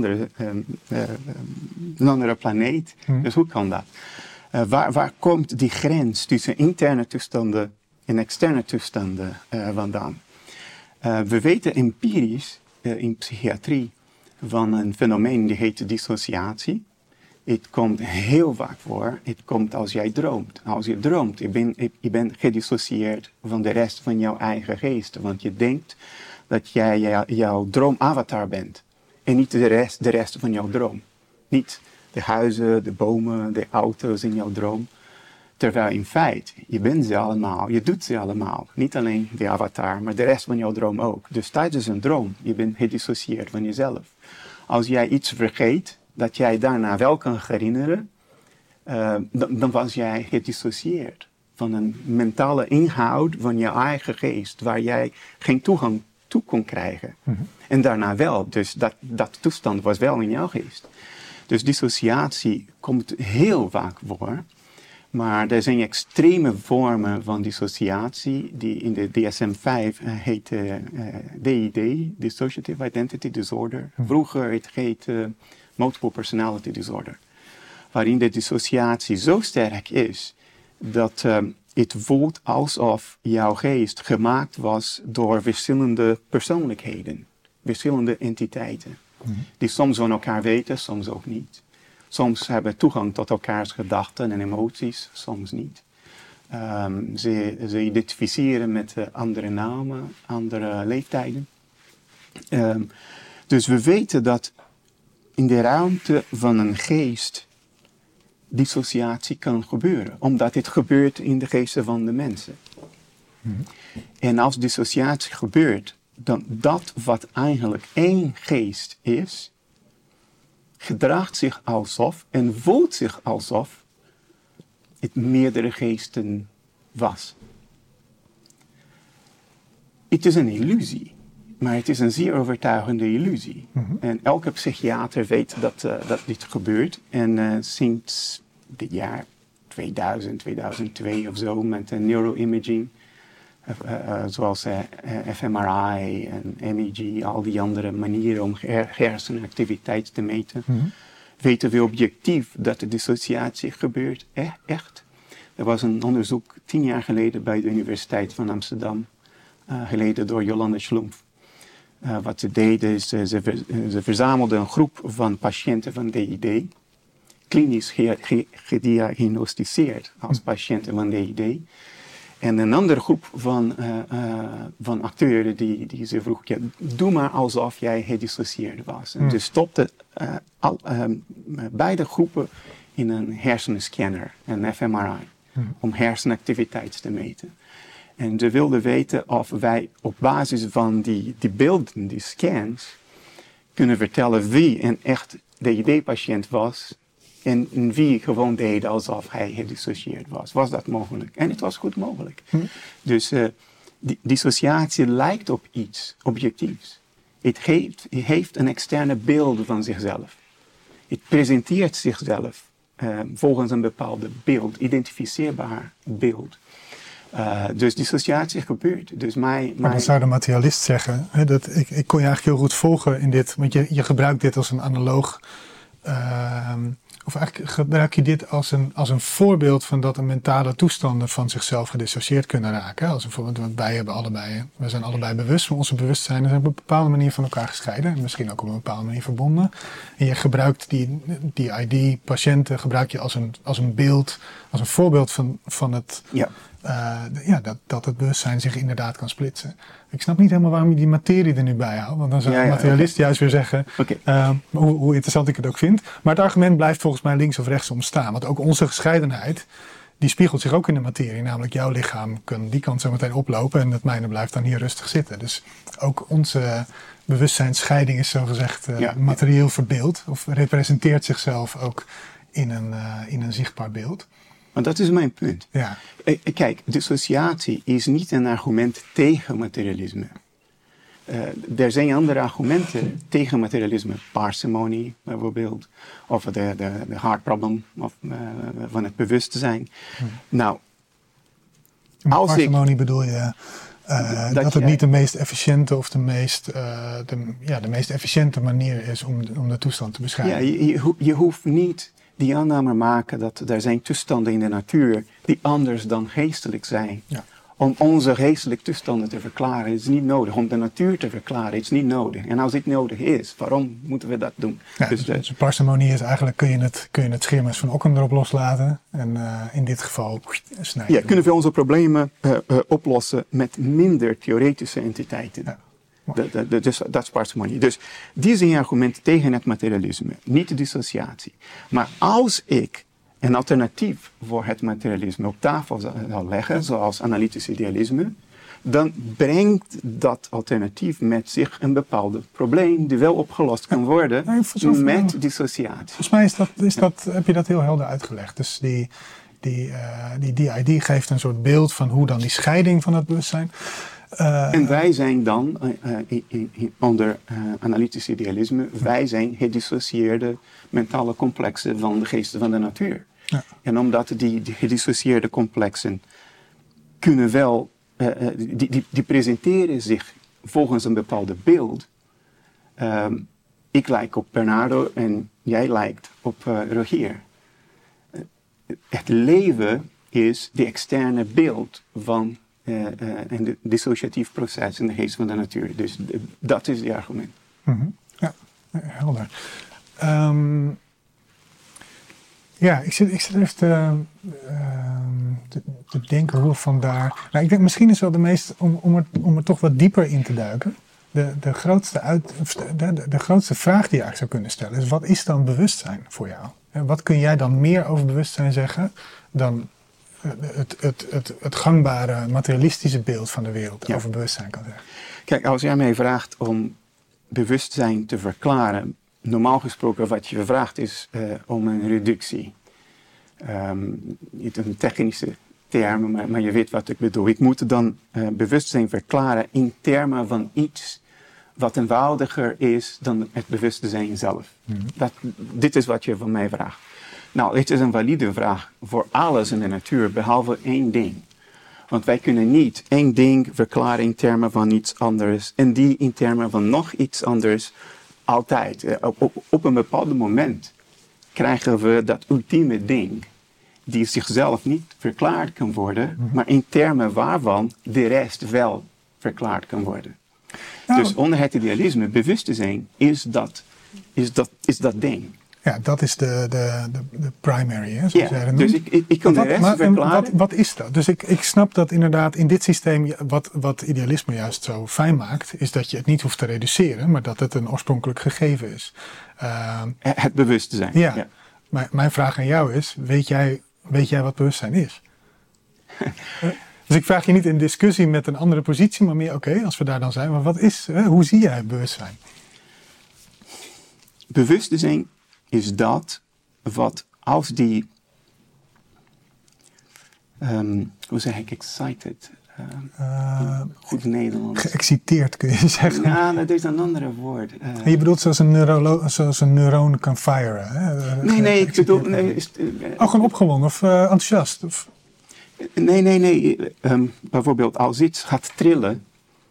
andere planeet. Dus hoe kan dat? Waar komt die grens tussen interne toestanden en externe toestanden vandaan? We weten empirisch in psychiatrie van een fenomeen die heet dissociatie. Het komt heel vaak voor. Het komt als jij droomt. Als je droomt, je bent gedissocieerd van de rest van jouw eigen geest. Want je denkt dat jij jouw droomavatar bent. En niet de rest van jouw droom. Niet de huizen, de bomen, de auto's in jouw droom. Terwijl in feite, je bent ze allemaal, je doet ze allemaal. Niet alleen de avatar, maar de rest van jouw droom ook. Dus tijdens een droom, je bent gedissocieerd van jezelf. Als jij iets vergeet, dat jij daarna wel kan herinneren, dan was jij gedissocieerd van een mentale inhoud van je eigen geest, waar jij geen toegang toe kon krijgen. En daarna wel, dus dat toestand was wel in jouw geest. Dus dissociatie komt heel vaak voor. Maar er zijn extreme vormen van dissociatie die in de DSM-5 heet DID, Dissociative Identity Disorder. Vroeger het heet Multiple Personality Disorder. Waarin de dissociatie zo sterk is dat het voelt alsof jouw geest gemaakt was door verschillende persoonlijkheden, verschillende entiteiten. Die soms van elkaar weten, soms ook niet. soms hebben toegang tot elkaars gedachten en emoties, soms niet. Ze identificeren met andere namen, andere leeftijden. Dus we weten dat in de ruimte van een geest dissociatie kan gebeuren, omdat dit gebeurt in de geesten van de mensen. En als dissociatie gebeurt, dan dat wat eigenlijk één geest is, gedraagt zich alsof en voelt zich alsof het meerdere geesten was. Het is een illusie, maar het is een zeer overtuigende illusie. En elke psychiater weet dat dit gebeurt. En sinds het jaar 2000, 2002 of zo, met neuroimaging, zoals fMRI en MEG, al die andere manieren om hersenactiviteit te meten, weten we objectief dat de dissociatie gebeurt. Echt. Er was een onderzoek 10 jaar geleden bij de Universiteit van Amsterdam, geleden door Jolanda Schlumpf. Wat ze deden is, ze verzamelden een groep van patiënten van DID, klinisch gediagnosticeerd als patiënten van DID. En een andere groep van acteuren die ze vroeg, ja, doe maar alsof jij gedissocieerd was. En ze stopten beide groepen in een hersenscanner, een fMRI, om hersenactiviteit te meten. En ze wilden weten of wij op basis van die beelden, die scans, kunnen vertellen wie een echt DID-patiënt was en wie gewoon deed alsof hij gedissocieerd was. Was dat mogelijk? En het was goed mogelijk. Dus dissociatie lijkt op iets objectiefs. Het heeft een externe beeld van zichzelf. Het presenteert zichzelf volgens een bepaalde beeld, identificeerbaar beeld. Dus dissociatie gebeurt. Dus maar dan zou de materialist zeggen, hè, dat ik kon je eigenlijk heel goed volgen in dit, want je gebruikt dit als een analoog, of eigenlijk gebruik je dit als een voorbeeld van dat een mentale toestanden van zichzelf gedissocieerd kunnen raken. Als een voorbeeld, want we zijn allebei bewust, maar onze bewustzijn is op een bepaalde manier van elkaar gescheiden. En misschien ook op een bepaalde manier verbonden. En je gebruikt die ID-patiënten gebruik je als een beeld, als een voorbeeld van het... Ja. Dat het bewustzijn zich inderdaad kan splitsen. Ik snap niet helemaal waarom je die materie er nu bij houdt. Want dan zou de materialist juist weer zeggen, hoe interessant ik het ook vind. Maar het argument blijft volgens mij links of rechts omstaan. Want ook onze gescheidenheid, die spiegelt zich ook in de materie. Namelijk jouw lichaam kan die kant zo meteen oplopen en het mijne blijft dan hier rustig zitten. Dus ook onze bewustzijnsscheiding is zogezegd materieel verbeeld. Of representeert zichzelf ook in een zichtbaar beeld. Want dat is mijn punt. Ja. Kijk, dissociatie is niet een argument tegen materialisme. Er zijn andere argumenten tegen materialisme. Parsimony bijvoorbeeld. Of de heart problem van het bewustzijn. Nou, parsimony bedoel je dat het niet de meest efficiënte of de meest efficiënte manier is om de toestand te beschrijven. Ja, je hoeft niet die aanname maken dat er zijn toestanden in de natuur die anders dan geestelijk zijn. Ja. Om onze geestelijke toestanden te verklaren is niet nodig. Om de natuur te verklaren is niet nodig. En als dit nodig is, waarom moeten we dat doen? Ja, dus parsimony is eigenlijk, kun je het scheermes van Occam erop loslaten. En in dit geval snijden. Ja, kunnen we onze problemen oplossen met minder theoretische entiteiten. Ja. Dus dat is parsimony. Dus die zijn argumenten tegen het materialisme, niet de dissociatie. Maar als ik een alternatief voor het materialisme op tafel zal leggen, zoals analytisch idealisme, dan brengt dat alternatief met zich een bepaald probleem die wel opgelost kan worden met dissociatie. Volgens mij heb je dat heel helder uitgelegd. Dus die DID geeft een soort beeld van hoe dan die scheiding van het bewustzijn. En wij zijn dan, onder analytisch idealisme, wij zijn gedissocieerde mentale complexen van de geesten van de natuur. Ja. En omdat die gedissocieerde complexen kunnen wel, die presenteren zich volgens een bepaald beeld. Ik lijk op Bernardo en jij lijkt op Rogier. Het leven is de externe beeld van een dissociatief proces in de geest van de natuur. Dus dat is het argument. Mm-hmm. Ja, helder. Ja, ik zit even te denken hoe vandaar. Nou, ik denk misschien is wel de meest, om er toch wat dieper in te duiken. De grootste vraag die je eigenlijk zou kunnen stellen is: wat is dan bewustzijn voor jou? En wat kun jij dan meer over bewustzijn zeggen dan het gangbare materialistische beeld van de wereld over bewustzijn kan zeggen? Kijk, als jij mij vraagt om bewustzijn te verklaren, normaal gesproken wat je vraagt is om een reductie. Niet een technische termen, maar je weet wat ik bedoel. Ik moet dan bewustzijn verklaren in termen van iets wat eenvoudiger is dan het bewustzijn zelf. Dit is wat je van mij vraagt. Nou, het is een valide vraag voor alles in de natuur, behalve één ding. Want wij kunnen niet één ding verklaren in termen van iets anders en die in termen van nog iets anders altijd. Op een bepaald moment krijgen we dat ultieme ding die zichzelf niet verklaard kan worden, maar in termen waarvan de rest wel verklaard kan worden. Nou, dus onder het idealisme, bewustzijn is dat ding. Ja, dat is de primary, hè, zoals jij dat dus noemt. ik kan de rest verklaren. Wat is dat? Dus ik snap dat inderdaad in dit systeem, wat idealisme juist zo fijn maakt, is dat je het niet hoeft te reduceren, maar dat het een oorspronkelijk gegeven is. Het bewustzijn. Ja. Maar mijn vraag aan jou is, weet jij wat bewustzijn is? Dus ik vraag je niet in discussie met een andere positie, maar meer, oké, als we daar dan zijn, maar hoe zie jij bewustzijn? Bewustzijn is dat wat als die, hoe zeg ik, excited, goed Nederlands. Geëxciteerd kun je zeggen. Ja, dat is een andere woord. Je bedoelt zoals een neuron kan firen? Hè? Nee, ik bedoel... gewoon opgewonden of enthousiast? Of? Nee. Bijvoorbeeld als iets gaat trillen.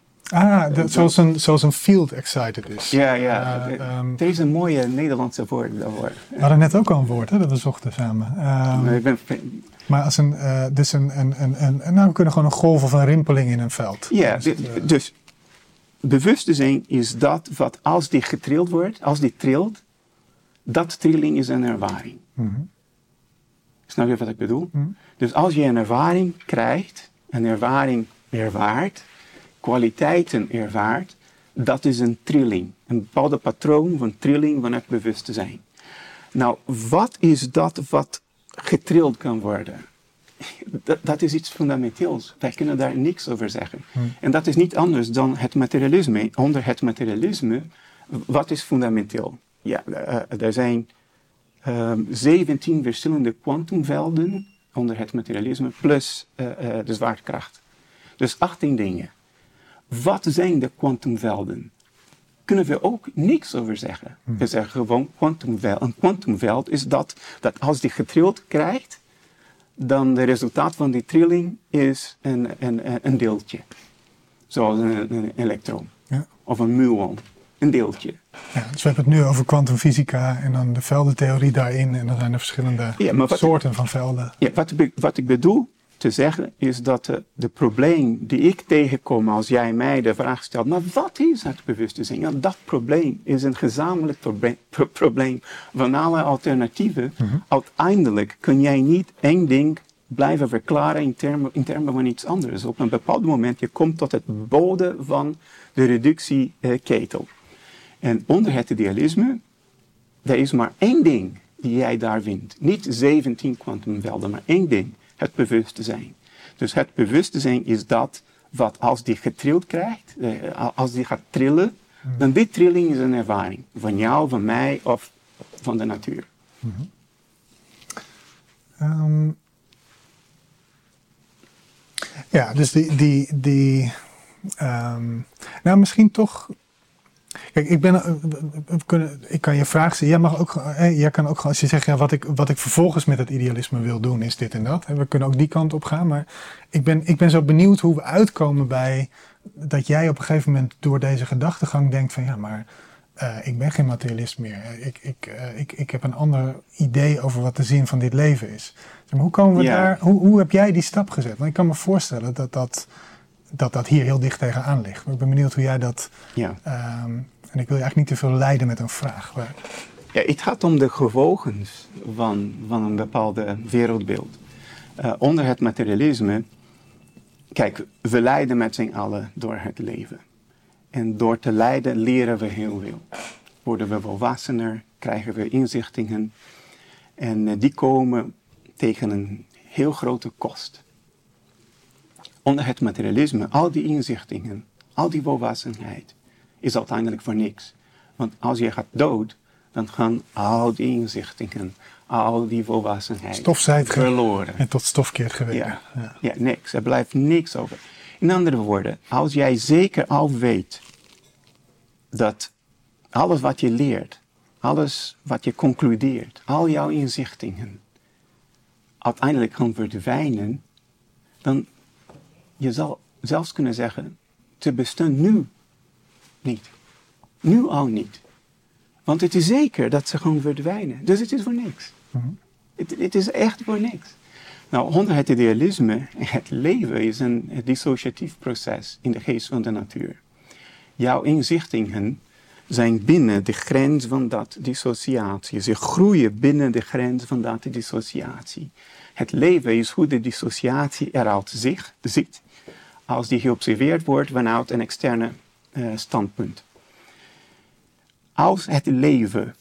Zoals een field excited is. Ja. Er is een mooie Nederlandse woord daarvoor. We hadden net ook al een woord, hè, dat we zochten samen. Maar als we kunnen gewoon een golf of een rimpeling in een veld. Ja, dus bewustzijn is dat wat als die getrild wordt, als die trilt, dat trilling is een ervaring. Snap je wat ik bedoel? Dus als je een ervaring krijgt, een ervaring ervaart, kwaliteiten ervaart, dat is een trilling. Een bepaalde patroon van trilling van het bewustzijn. Nou, wat is dat wat getrild kan worden? Dat is iets fundamenteels. Wij kunnen daar niks over zeggen. En dat is niet anders dan het materialisme. Onder het materialisme, wat is fundamenteel? Ja, er zijn 17 verschillende kwantumvelden onder het materialisme, plus de zwaartekracht. Dus 18 dingen. Wat zijn de kwantumvelden? Kunnen we ook niks over zeggen. We zeggen gewoon kwantumveld. Een kwantumveld is dat als die getrild krijgt, dan het resultaat van die trilling is een deeltje. Zoals een elektron. Ja. Of een muon. Een deeltje. Ja, dus we hebben het nu over kwantumfysica en dan de veldentheorie daarin. En dan zijn er verschillende soorten van velden. Ja, wat ik bedoel te zeggen is dat de probleem die ik tegenkom als jij mij de vraag stelt, maar wat is het bewustzijn? Ja, dat probleem is een gezamenlijk probleem van alle alternatieven. Uiteindelijk kun jij niet één ding blijven verklaren in termen van iets anders. Op een bepaald moment je komt tot het bodem van de reductieketel. En onder het idealisme, er is maar één ding die jij daar vindt. Niet 17 kwantumvelden, maar één ding. Het bewustzijn. Dus het bewustzijn is dat wat als die getrild krijgt, als die gaat trillen, dan die trilling is een ervaring. Van jou, van mij of van de natuur. Ja, dus nou misschien toch. Kijk, ik kan je vragen stellen. Jij kan ook als je zegt, ja, wat ik vervolgens met het idealisme wil doen, is dit en dat. We kunnen ook die kant op gaan. Maar ik ben zo benieuwd hoe we uitkomen bij dat jij op een gegeven moment door deze gedachtegang denkt van ja, maar ik ben geen materialist meer. Ik heb een ander idee over wat de zin van dit leven is. Zeg maar, hoe komen we daar? Hoe heb jij die stap gezet? Want ik kan me voorstellen dat hier heel dicht tegenaan ligt. Maar ik ben benieuwd hoe jij dat... Ja. En ik wil je eigenlijk niet te veel leiden met een vraag. Maar... Ja, het gaat om de gevolgens van een bepaalde wereldbeeld. Onder het materialisme, kijk, we lijden met z'n allen door het leven. En door te lijden leren we heel veel. Worden we volwassener, krijgen we inzichtingen. En die komen tegen een heel grote kost. Onder het materialisme, al die inzichtingen, al die volwassenheid, is uiteindelijk voor niks. Want als je gaat dood, dan gaan al die inzichtingen, al die volwassenheid verloren. En tot stof keert geweken. Ja, niks. Er blijft niks over. In andere woorden, als jij zeker al weet dat alles wat je leert, alles wat je concludeert, al jouw inzichtingen uiteindelijk gaan verdwijnen, dan je zal zelfs kunnen zeggen, ze bestaan nu niet. Nu al niet. Want het is zeker dat ze gaan verdwijnen. Dus het is voor niks. Het is echt voor niks. Nou, onder het idealisme, het leven is een dissociatief proces in de geest van de natuur. Jouw inzichtingen zijn binnen de grens van dat dissociatie. Ze groeien binnen de grens van dat dissociatie. Het leven is hoe de dissociatie eruit ziet als die geobserveerd wordt vanuit een externe standpunt. Als het leven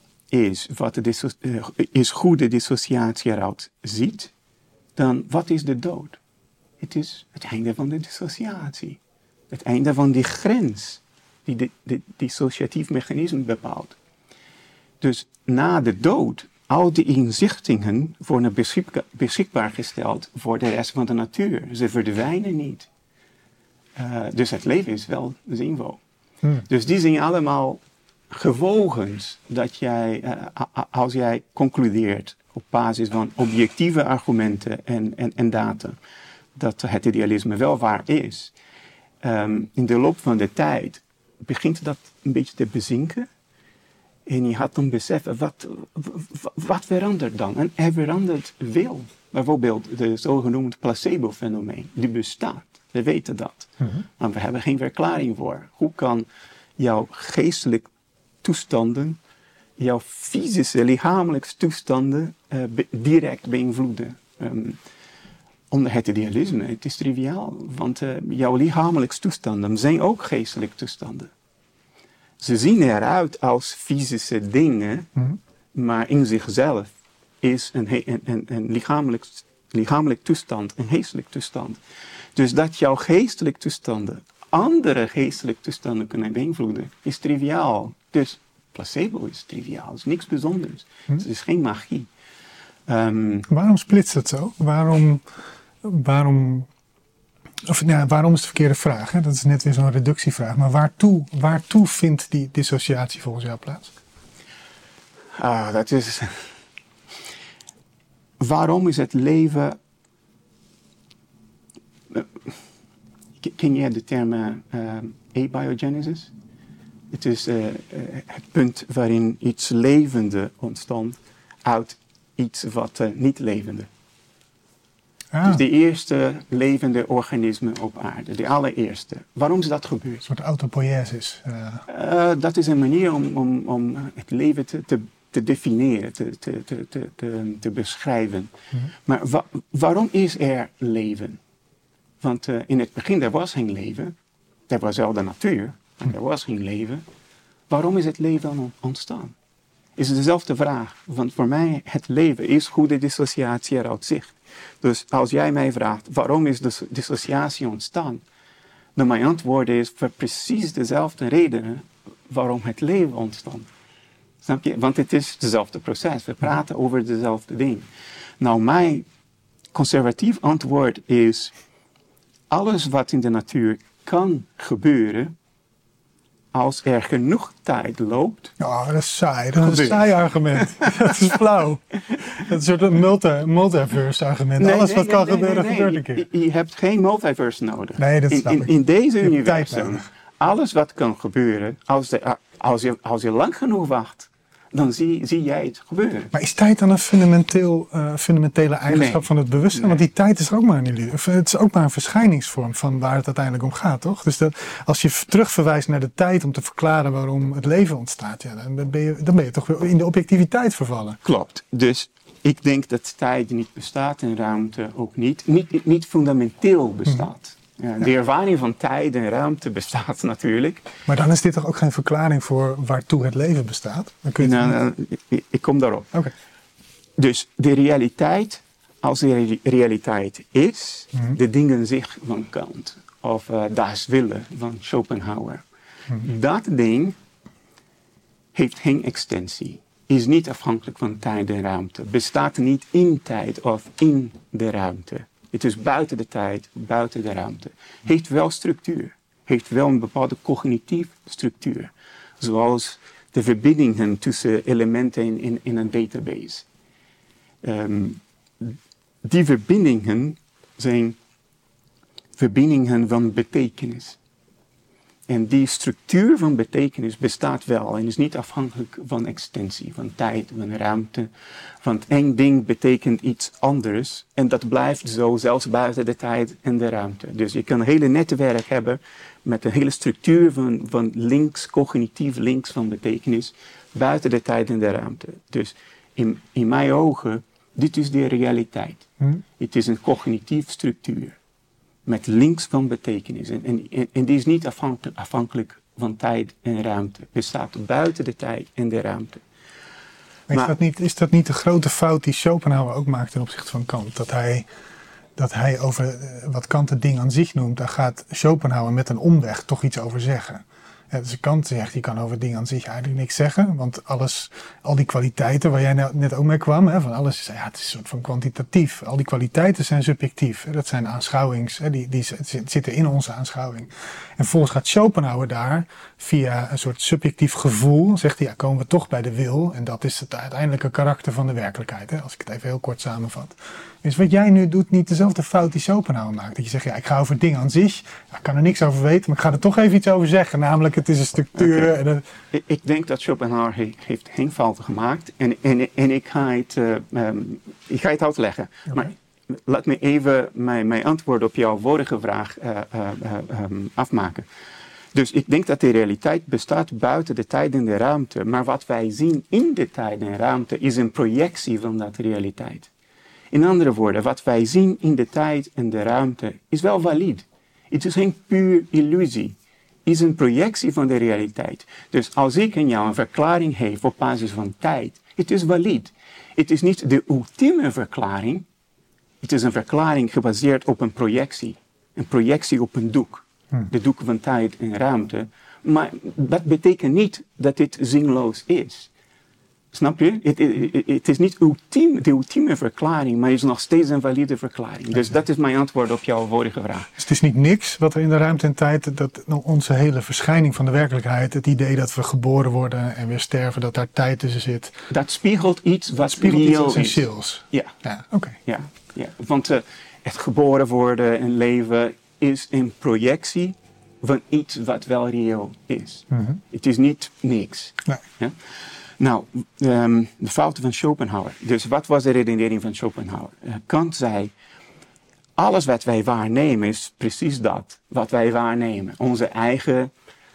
is hoe de dissociatie eruit ziet, dan wat is de dood? Het is het einde van de dissociatie. Het einde van die grens die de dissociatief mechanisme bepaalt. Dus na de dood, al die inzichtingen worden beschikbaar gesteld voor de rest van de natuur. Ze verdwijnen niet. Dus het leven is wel zinvol. Dus die zijn allemaal gevolgens dat jij, als jij concludeert op basis van objectieve argumenten en data, dat het idealisme wel waar is. In de loop van de tijd begint dat een beetje te bezinken. En je gaat dan beseffen, wat verandert dan? En er verandert veel. Bijvoorbeeld de zogenoemde placebo-fenomeen, die bestaat. We weten dat. Maar we hebben geen verklaring voor. Hoe kan jouw geestelijke toestanden, jouw fysische, lichamelijke toestanden direct beïnvloeden? Onder het idealisme, het is triviaal. Want jouw lichamelijke toestanden zijn ook geestelijke toestanden. Ze zien eruit als fysische dingen, maar in zichzelf is een lichamelijk toestand, een geestelijk toestand. Dus dat jouw geestelijke toestanden andere geestelijke toestanden kunnen beïnvloeden, is triviaal. Dus placebo is triviaal, het is niks bijzonders. Het is geen magie. Waarom splitst het zo? Waarom is de verkeerde vraag? Hè? Dat is net weer zo'n reductievraag. Maar waartoe vindt die dissociatie volgens jou plaats? Dat is... Waarom is het leven... Ken je de term abiogenesis? Het is het punt waarin iets levende ontstond uit iets wat niet levende. Dus de eerste levende organisme op aarde, de allereerste. Waarom is dat gebeurd? Een soort autopoiesis. Dat is een manier om het leven te definiëren, te beschrijven. Maar waarom is er leven? Want in het begin er was geen leven. Er was wel de natuur, maar er was geen leven. Waarom is het leven dan ontstaan? Is het dezelfde vraag. Want voor mij het leven is hoe de dissociatie eruit ziet. Dus als jij mij vraagt waarom is de dissociatie ontstaan, dan mijn antwoord is voor precies dezelfde redenen waarom het leven ontstond. Snap je? Want het is hetzelfde proces. We praten over dezelfde dingen. Nou, mijn conservatief antwoord is alles wat in de natuur kan gebeuren, als er genoeg tijd loopt... Ja, dat is saai. Dat is een saai argument. Dat is flauw. Dat is een soort multiverse argument. Alles wat kan gebeuren, gebeurt een keer. Je hebt geen multiverse nodig. Nee, dat snap ik. In deze universum, alles wat kan gebeuren, als je lang genoeg wacht, dan zie jij het gebeuren. Maar is tijd dan een fundamentele eigenschap van het bewustzijn? Nee. Want die tijd is er ook maar een illusie. Het is ook maar een verschijningsvorm van waar het uiteindelijk om gaat, toch? Dus als je terugverwijst naar de tijd om te verklaren waarom het leven ontstaat, ja, dan ben je toch weer in de objectiviteit vervallen. Klopt. Dus ik denk dat tijd niet bestaat en ruimte ook niet fundamenteel bestaat. Ja, de ervaring van tijd en ruimte bestaat natuurlijk. Maar dan is dit toch ook geen verklaring voor waartoe het leven bestaat? Dan kun je ik kom daarop. Okay. Dus de realiteit, als de realiteit is, de dingen zich van Kant of Das Wille van Schopenhauer. Dat ding heeft geen extensie, is niet afhankelijk van tijd en ruimte, bestaat niet in tijd of in de ruimte. Het is buiten de tijd, buiten de ruimte. Heeft wel structuur. Heeft wel een bepaalde cognitieve structuur. Zoals de verbindingen tussen elementen in een database. Die verbindingen zijn verbindingen van betekenis. En die structuur van betekenis bestaat wel en is niet afhankelijk van extensie, van tijd, van ruimte. Want één ding betekent iets anders en dat blijft zo zelfs buiten de tijd en de ruimte. Dus je kan een hele netwerk hebben met een hele structuur van links, cognitief links van betekenis, buiten de tijd en de ruimte. Dus in mijn ogen, dit is de realiteit. Het is een cognitieve structuur. Met links van betekenis. En die is niet afhankelijk van tijd en ruimte. Bestaat buiten de tijd en de ruimte. Maar is dat niet de grote fout die Schopenhauer ook maakt ten opzichte van Kant? Dat hij over wat Kant het ding aan zich noemt, daar gaat Schopenhauer met een omweg toch iets over zeggen. Ja, dus Kant zegt, je kan over het ding aan zich eigenlijk niks zeggen. Want al die kwaliteiten waar jij net ook mee kwam, van alles, het is een soort van kwantitatief. Al die kwaliteiten zijn subjectief. Dat zijn aanschouwings, die zitten in onze aanschouwing. En vervolgens gaat Schopenhauer daar via een soort subjectief gevoel, zegt hij, komen we toch bij de wil. En dat is het uiteindelijke karakter van de werkelijkheid. Als ik het even heel kort samenvat. Dus wat jij nu doet, niet dezelfde fout die Schopenhauer maakt. Dat je zegt, ik ga over het ding aan zich. Ik kan er niks over weten, maar ik ga er toch even iets over zeggen. Namelijk, het is een structuur. Okay. Ik denk dat Schopenhauer heeft geen fouten gemaakt. En ik ga het uitleggen. Okay. Maar laat me even mijn antwoord op jouw vorige vraag afmaken. Dus ik denk dat de realiteit bestaat buiten de tijd en de ruimte. Maar wat wij zien in de tijd en ruimte is een projectie van dat realiteit. In andere woorden, wat wij zien in de tijd en de ruimte is wel valide. Het is geen puur illusie. Het is een projectie van de realiteit. Dus als ik aan jou een verklaring geef op basis van tijd, het is valide. Het is niet de ultieme verklaring. Het is een verklaring gebaseerd op een projectie. Een projectie op een doek. De doek van tijd en ruimte. Maar dat betekent niet dat dit zinloos is. Snap je? Het is niet de ultieme verklaring, maar het is nog steeds een valide verklaring. Dus dat is mijn antwoord op jouw vorige vraag. Dus het is niet niks wat er in de ruimte en tijd, dat onze hele verschijning van de werkelijkheid, het idee dat we geboren worden en weer sterven, dat daar tijd tussen zit. Dat spiegelt iets wat reëel is. Essentieels. Ja. Oké. Ja. Want het geboren worden en leven is een projectie van iets wat wel reëel is. Het is niet niks. Nee. Ja? Nou, de fouten van Schopenhauer. Dus wat was de redenering van Schopenhauer? Kant zei, alles wat wij waarnemen is precies dat. Wat wij waarnemen. Onze eigen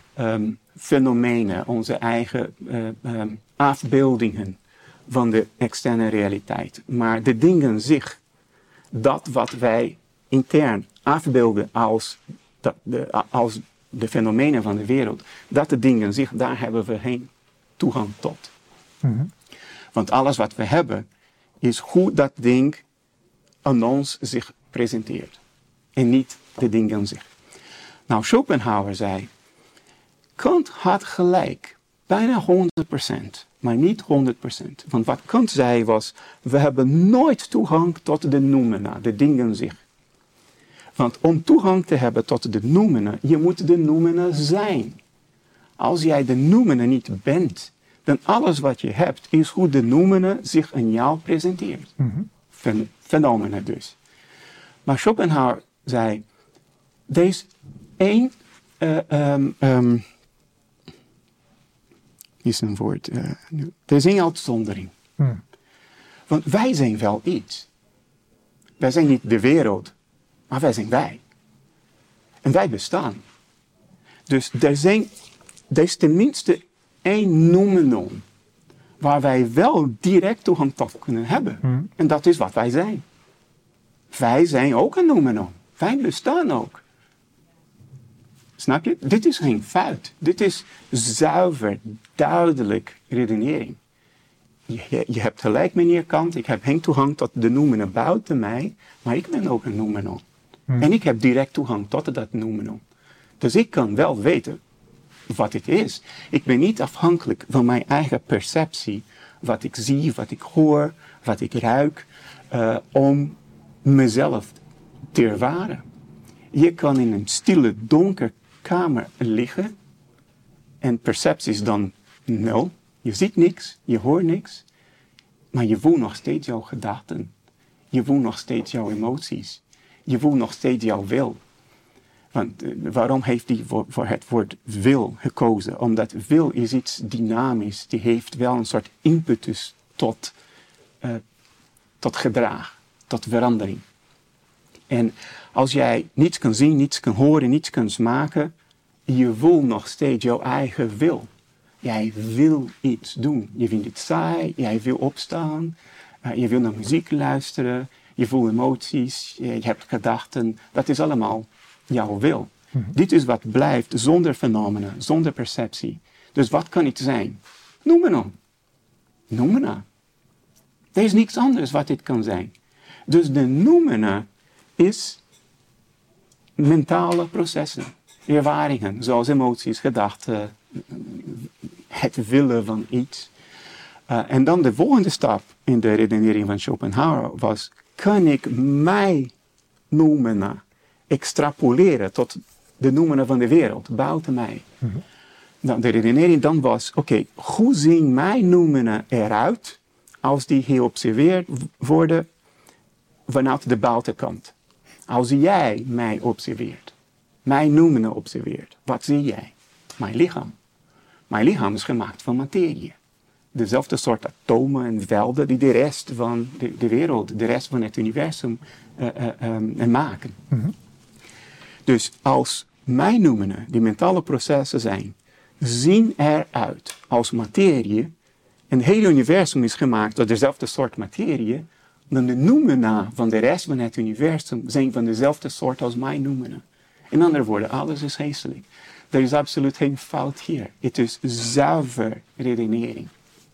fenomenen, onze eigen afbeeldingen van de externe realiteit. Maar de dingen zich, dat wat wij intern afbeelden als de fenomenen van de wereld, dat de dingen zich, daar hebben we geen toegang tot. Want alles wat we hebben is hoe dat ding aan ons zich presenteert. En niet de ding aan zich. Nou, Schopenhauer zei, Kant had gelijk. Bijna 100%. Maar niet 100%. Want wat Kant zei was, we hebben nooit toegang tot de noumena, de ding aan zich. Want om toegang te hebben tot de noumena, je moet de noumena zijn. Als jij de noumena niet bent, dan alles wat je hebt is hoe de noumena zich aan jou presenteert. Fenomena dus. Maar Schopenhauer zei, er is één is een woord. Er is een uitzondering. Want wij zijn wel iets. Wij zijn niet de wereld, maar wij zijn wij. En wij bestaan. Dus er is tenminste één noumenon waar wij wel direct toegang tot kunnen hebben. En dat is wat wij zijn. Wij zijn ook een noumenon. Wij bestaan ook. Snap je? Dit is geen fout. Dit is zuiver, duidelijk redenering. Je hebt gelijk, meneer Kant. Ik heb geen toegang tot de noumenon buiten mij. Maar ik ben ook een noumenon. En ik heb direct toegang tot dat noumenon. Dus ik kan wel weten wat het is. Ik ben niet afhankelijk van mijn eigen perceptie. Wat ik zie, wat ik hoor, wat ik ruik. Om mezelf te ervaren. Je kan in een stille, donker kamer liggen. En perceptie is dan 0. Je ziet niks, je hoort niks. Maar je voelt nog steeds jouw gedachten. Je voelt nog steeds jouw emoties. Je voelt nog steeds jouw wil. Want waarom heeft hij voor het woord wil gekozen? Omdat wil is iets dynamisch. Die heeft wel een soort impetus tot gedrag, tot verandering. En als jij niets kan zien, niets kan horen, niets kan smaken, je voelt nog steeds jouw eigen wil. Jij wil iets doen. Je vindt het saai, jij wil opstaan, je wil naar muziek luisteren, je voelt emoties, je hebt gedachten. Dat is allemaal jouw wil. Dit is wat blijft zonder fenomenen, zonder perceptie. Dus wat kan het zijn? Noumenon. Noumena. Er is niks anders wat dit kan zijn. Dus de noumena is mentale processen, ervaringen, zoals emoties, gedachten, het willen van iets. En dan de volgende stap in de redenering van Schopenhauer was, kan ik mijn noumena extrapoleren tot de noumena van de wereld, buiten mij. Nou, de redenering dan was, oké, hoe zien mijn noumena eruit als die geobserveerd worden vanuit de buitenkant? Als jij mij observeert, mijn noumena observeert, wat zie jij? Mijn lichaam. Mijn lichaam is gemaakt van materie. Dezelfde soort atomen en velden die de rest van de wereld, de rest van het universum maken. Dus als mijn noumena, die mentale processen zijn, zien eruit als materie, en het hele universum is gemaakt door dezelfde soort materie, dan de noumena van de rest van het universum zijn van dezelfde soort als mijn noumena. In andere woorden, alles is geestelijk. Er is absoluut geen fout hier. Het is zuiver redenering.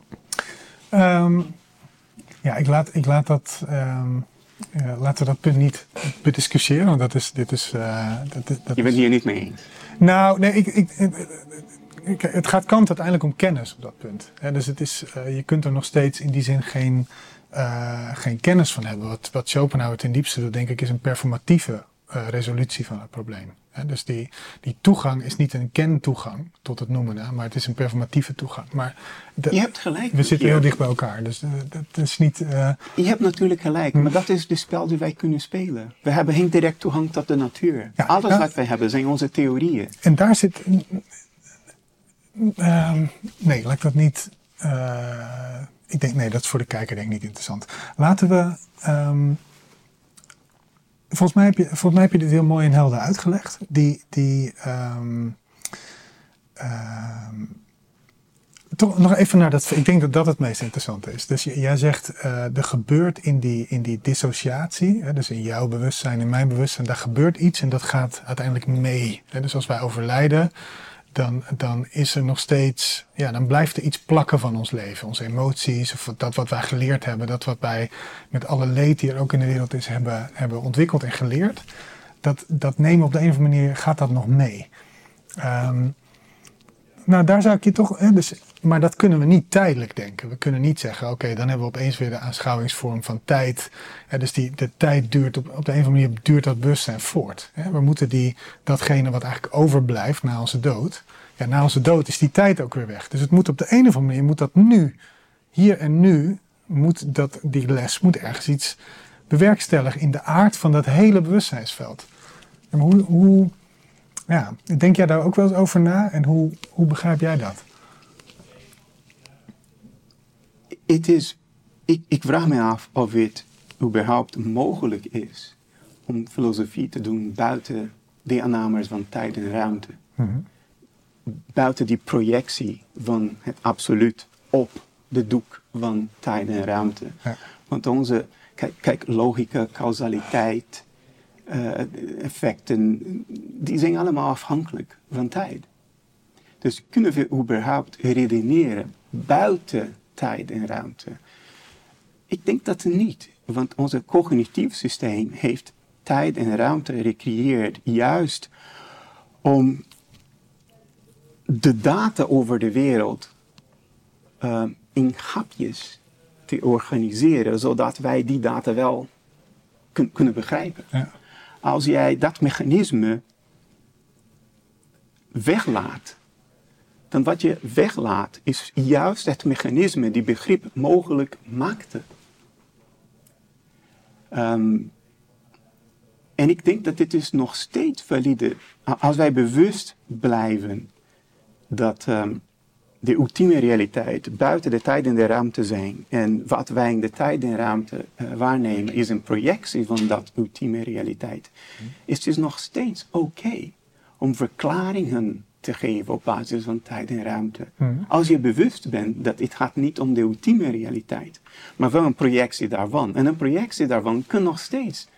Ja, ik laat dat... laten we dat punt niet bediscussiëren, want Je bent hier niet mee eens? Nou, nee, het gaat Kant uiteindelijk om kennis op dat punt. Dus het is, je kunt er nog steeds in die zin geen kennis van hebben. Wat Schopenhauer ten diepste doet, denk ik, is een performatieve resolutie van het probleem. Dus die toegang is niet een kentoegang tot het noemen, maar het is een performatieve toegang. Maar je hebt gelijk. We zitten heel dicht bij elkaar, dus dat is niet... Je hebt natuurlijk gelijk, maar dat is de spel die wij kunnen spelen. We hebben geen direct toegang tot de natuur. Ja, alles wat wij hebben zijn onze theorieën. En daar zit... nee, laat ik dat niet... ik denk, nee, dat is voor de kijker denk ik niet interessant. Laten we... Volgens mij heb je dit heel mooi en helder uitgelegd. Toch nog even naar dat... Ik denk dat dat het meest interessante is. Dus jij zegt, er gebeurt in die dissociatie, dus in jouw bewustzijn, in mijn bewustzijn, daar gebeurt iets en dat gaat uiteindelijk mee. Dus als wij overlijden, dan is er nog steeds, dan blijft er iets plakken van ons leven. Onze emoties, of dat wat wij geleerd hebben, dat wat wij met alle leed die er ook in de wereld is hebben ontwikkeld en geleerd. Dat nemen op de een of andere manier, gaat dat nog mee. Nou, daar zou ik je toch... maar dat kunnen we niet tijdelijk denken. We kunnen niet zeggen, oké, dan hebben we opeens weer de aanschouwingsvorm van tijd. Dus de tijd duurt, op de een of andere manier duurt dat bewustzijn voort. We moeten datgene wat eigenlijk overblijft na onze dood. Ja, na onze dood is die tijd ook weer weg. Dus het moet op de een of andere manier, moet dat nu, hier en nu, die les moet ergens iets bewerkstelligen in de aard van dat hele bewustzijnsveld. Maar hoe denk jij daar ook wel eens over na en hoe begrijp jij dat? Ik vraag me af of het überhaupt mogelijk is om filosofie te doen buiten de aannames van tijd en ruimte. Mm-hmm. Buiten die projectie van het absoluut op de doek van tijd en ruimte. Ja. Want kijk, logica, causaliteit, effecten, die zijn allemaal afhankelijk van tijd. Dus kunnen we überhaupt redeneren buiten tijd en ruimte? Ik denk dat niet, want ons cognitief systeem heeft tijd en ruimte gecreëerd juist om de data over de wereld in hapjes te organiseren, zodat wij die data wel kunnen begrijpen. Ja. Als jij dat mechanisme weglaat, dan wat je weglaat is juist het mechanisme die begrip mogelijk maakte. En ik denk dat dit is nog steeds valide. Als wij bewust blijven dat de ultieme realiteit buiten de tijd en de ruimte zijn. En wat wij in de tijd en ruimte waarnemen is een projectie van dat ultieme realiteit. Is het nog steeds oké om verklaringen te geven op basis van tijd en ruimte. Als je bewust bent dat het gaat niet om de ultieme realiteit, maar wel een projectie daarvan. En een projectie daarvan kan nog steeds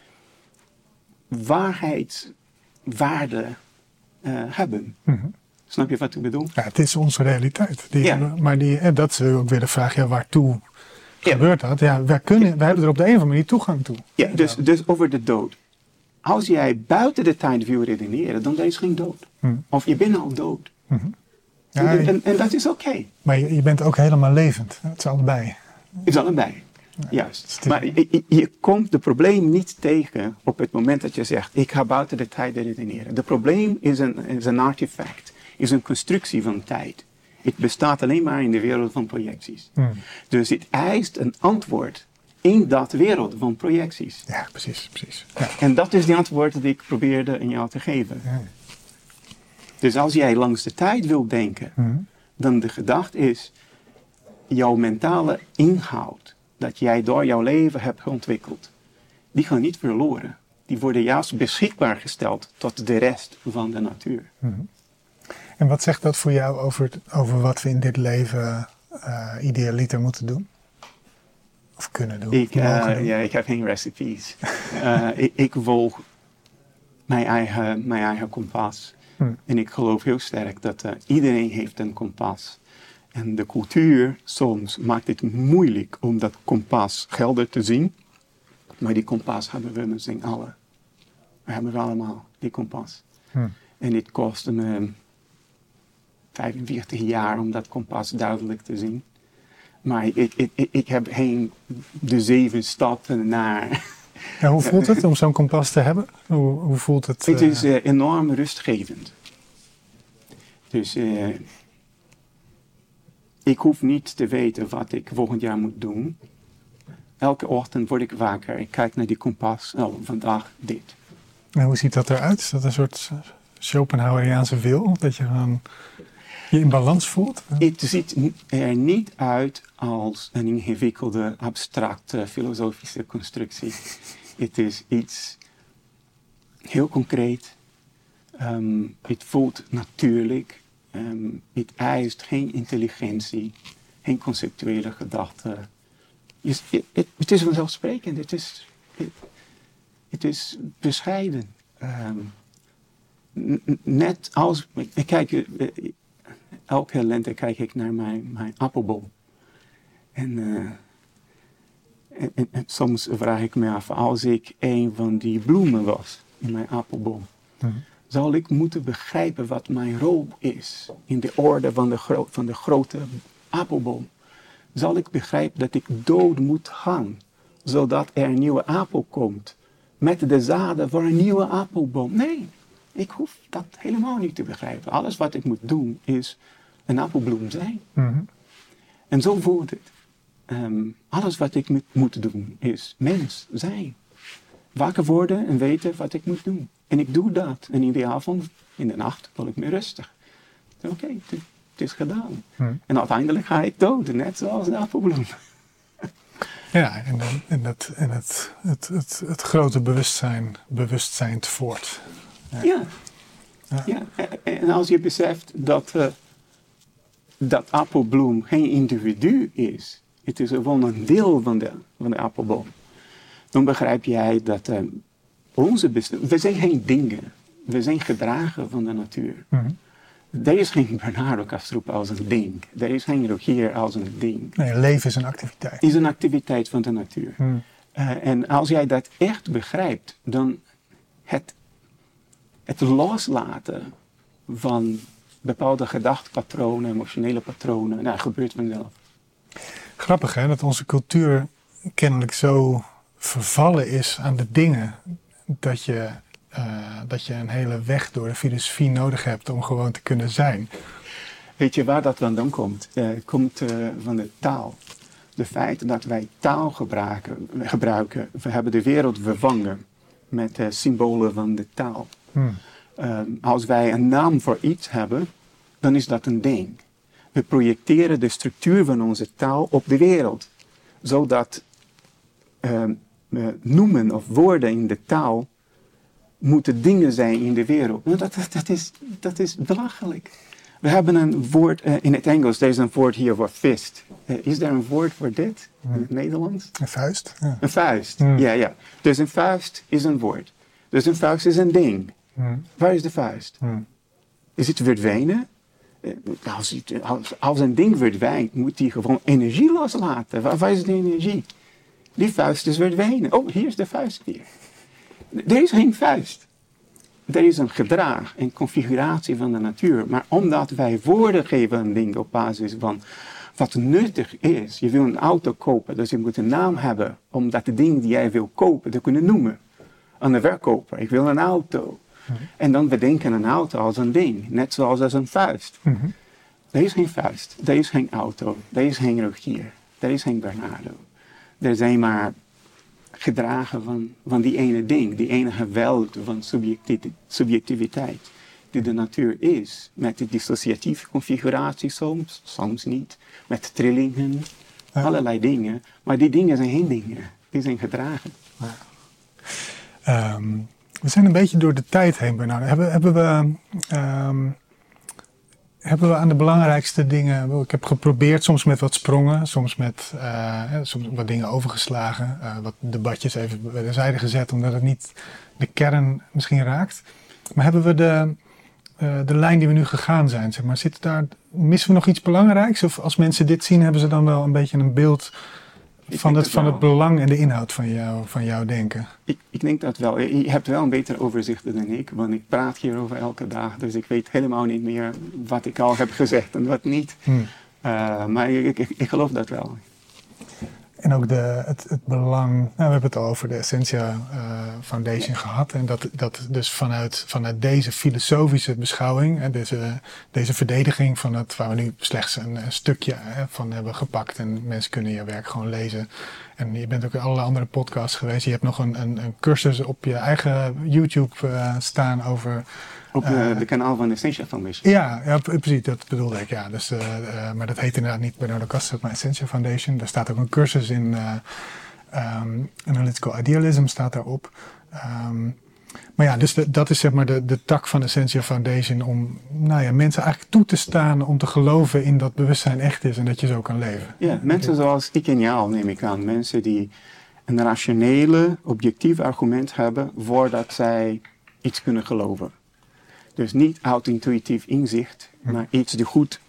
waarheidswaarde hebben. Mm-hmm. Snap je wat ik bedoel? Ja, het is onze realiteit. Ja. Maar dat is ook weer de vraag, waartoe gebeurt dat? Ja, wij hebben er op de een of andere manier toegang toe. Ja, dus over de dood. Als jij buiten de tijd wil redeneren, dan er is geen dood. Of je bent al dood. Mm-hmm. Ja, en dat is oké. Maar je bent ook helemaal levend. Het is allebei. Het is allebei. Juist. Maar je komt de probleem niet tegen op het moment dat je zegt, ik ga buiten de tijd redeneren. Het probleem is een artefact, is een constructie van tijd. Het bestaat alleen maar in de wereld van projecties. Dus het eist een antwoord in dat wereld van projecties. Ja, precies. Ja. En dat is de antwoord die ik probeerde aan jou te geven. Ja. Dus als jij langs de tijd wilt denken, dan de gedachte is, jouw mentale inhoud, dat jij door jouw leven hebt ontwikkeld, die gaan niet verloren. Die worden juist beschikbaar gesteld tot de rest van de natuur. En wat zegt dat voor jou over wat we in dit leven idealiter moeten doen? Of kunnen doen? Ik heb geen recipes. Ik volg mijn eigen kompas. En ik geloof heel sterk dat iedereen heeft een kompas. En de cultuur soms maakt het moeilijk om dat kompas helder te zien. Maar die kompas hebben we met z'n allen. We hebben allemaal die kompas. En het kostte me 45 jaar om dat kompas duidelijk te zien. Maar ik heb de 7 stappen naar... Ja, hoe voelt het om zo'n kompas te hebben? Hoe voelt het? Het is enorm rustgevend. Dus ik hoef niet te weten wat ik volgend jaar moet doen. Elke ochtend word ik wakker. Ik kijk naar die kompas. Oh, vandaag dit. En hoe ziet dat eruit? Is dat een soort Schopenhaueriaanse wil? Dat je gewoon je in balans voelt? Het ziet er niet uit als een ingewikkelde, abstracte, filosofische constructie. Het is iets heel concreet. Het voelt natuurlijk. Het eist geen intelligentie, geen conceptuele gedachte. Het is vanzelfsprekend. Het is bescheiden. Net als... Elke lente kijk ik naar mijn appelboom. En soms vraag ik me af, als ik een van die bloemen was in mijn appelboom, zal ik moeten begrijpen wat mijn rol is in de orde van de grote appelboom. Zal ik begrijpen dat ik dood moet gaan, zodat er een nieuwe appel komt, met de zaden voor een nieuwe appelboom. Nee, ik hoef dat helemaal niet te begrijpen. Alles wat ik moet doen is een appelbloem zijn. En zo voelt het. Alles wat ik moet doen is mens zijn. Wakker worden en weten wat ik moet doen. En ik doe dat. En in de avond, in de nacht, voel ik me rustig. Oké, het is gedaan. En uiteindelijk ga ik dood, net zoals de appelbloem. Ja, en het grote bewustzijn voort. Ja. En als je beseft dat appelbloem geen individu is, het is gewoon een deel van de appelboom, dan begrijp jij dat we zijn geen dingen, we zijn gedragen van de natuur. Mm-hmm. Er is geen Bernardo Kastrup als een ding, er is geen Rogier als een ding. Nee, leven is een activiteit. Het is een activiteit van de natuur. Mm. En als jij dat echt begrijpt, dan het loslaten van bepaalde gedachtepatronen, emotionele patronen, dat gebeurt vanzelf. Grappig hè, dat onze cultuur kennelijk zo vervallen is aan de dingen dat je een hele weg door de filosofie nodig hebt om gewoon te kunnen zijn. Weet je waar dat dan komt? Het komt van de taal. De feit dat wij taal gebruiken. We hebben de wereld vervangen met symbolen van de taal. Als wij een naam voor iets hebben, dan is dat een ding. We projecteren de structuur van onze taal op de wereld. Zodat noemen of woorden in de taal moeten dingen zijn in de wereld. Nou, dat is belachelijk. We hebben een woord in het Engels, er is een woord hier voor fist. Is er een woord voor dit in het Nederlands? Een vuist? Ja. Een vuist, ja. Dus een vuist is een woord. Dus een vuist is een ding. Waar is de vuist? Is het verdwijnen? Als een ding verdwijnt, moet die gewoon energie loslaten. Waar is de energie? Die vuist is verdwenen. Oh, hier is de vuist weer. Er is geen vuist. Er is een gedrag, een configuratie van de natuur. Maar omdat wij woorden geven aan dingen op basis van wat nuttig is. Je wil een auto kopen, dus je moet een naam hebben om dat ding die jij wil kopen te kunnen noemen. Aan de verkoper, ik wil een auto. En dan bedenken een auto als een ding, net zoals als een vuist. Er is geen vuist, er is geen auto, er is geen Rogier, er is geen Bernardo. Er zijn maar gedragen van die ene ding, die enige weld van subjectiviteit die de natuur is. Met de dissociatieve configuratie soms niet, met trillingen, allerlei dingen. Maar die dingen zijn geen dingen, die zijn gedragen. We zijn een beetje door de tijd heen, Bernardo. Hebben we aan de belangrijkste dingen... Ik heb geprobeerd, soms met wat sprongen, soms met soms wat dingen overgeslagen. Wat debatjes even bij de zijde gezet, omdat het niet de kern misschien raakt. Maar hebben we de lijn die we nu gegaan zijn, zeg maar, missen we nog iets belangrijks? Of als mensen dit zien, hebben ze dan wel een beetje een beeld van het belang en de inhoud van jouw denken? Ik denk dat wel. Je hebt wel een beter overzicht dan ik, want ik praat hierover elke dag, dus ik weet helemaal niet meer wat ik al heb gezegd en wat niet. Maar ik geloof dat wel. En ook het belang, we hebben het al over de Essentia Foundation gehad. En dat dus vanuit deze filosofische beschouwing, deze verdediging van het, waar we nu slechts een stukje van hebben gepakt. En mensen kunnen je werk gewoon lezen. En je bent ook in allerlei andere podcasts geweest. Je hebt nog een cursus op je eigen YouTube staan over... Op de kanaal van de Essentia Foundation. Ja, precies, dat bedoelde ik. Ja. Dus, maar dat heet inderdaad niet Bernardo Kastrup, maar Essentia Foundation. Daar staat ook een cursus in Analytical Idealism staat daarop. Maar ja, dus dat is zeg maar de tak van Essentia Foundation om mensen eigenlijk toe te staan om te geloven in dat bewustzijn echt is en dat je zo kan leven. Ja, mensen zoals ik en jou neem ik aan. Mensen die een rationele, objectief argument hebben voordat zij iets kunnen geloven. Dus niet auto-intuïtief inzicht, maar iets die goed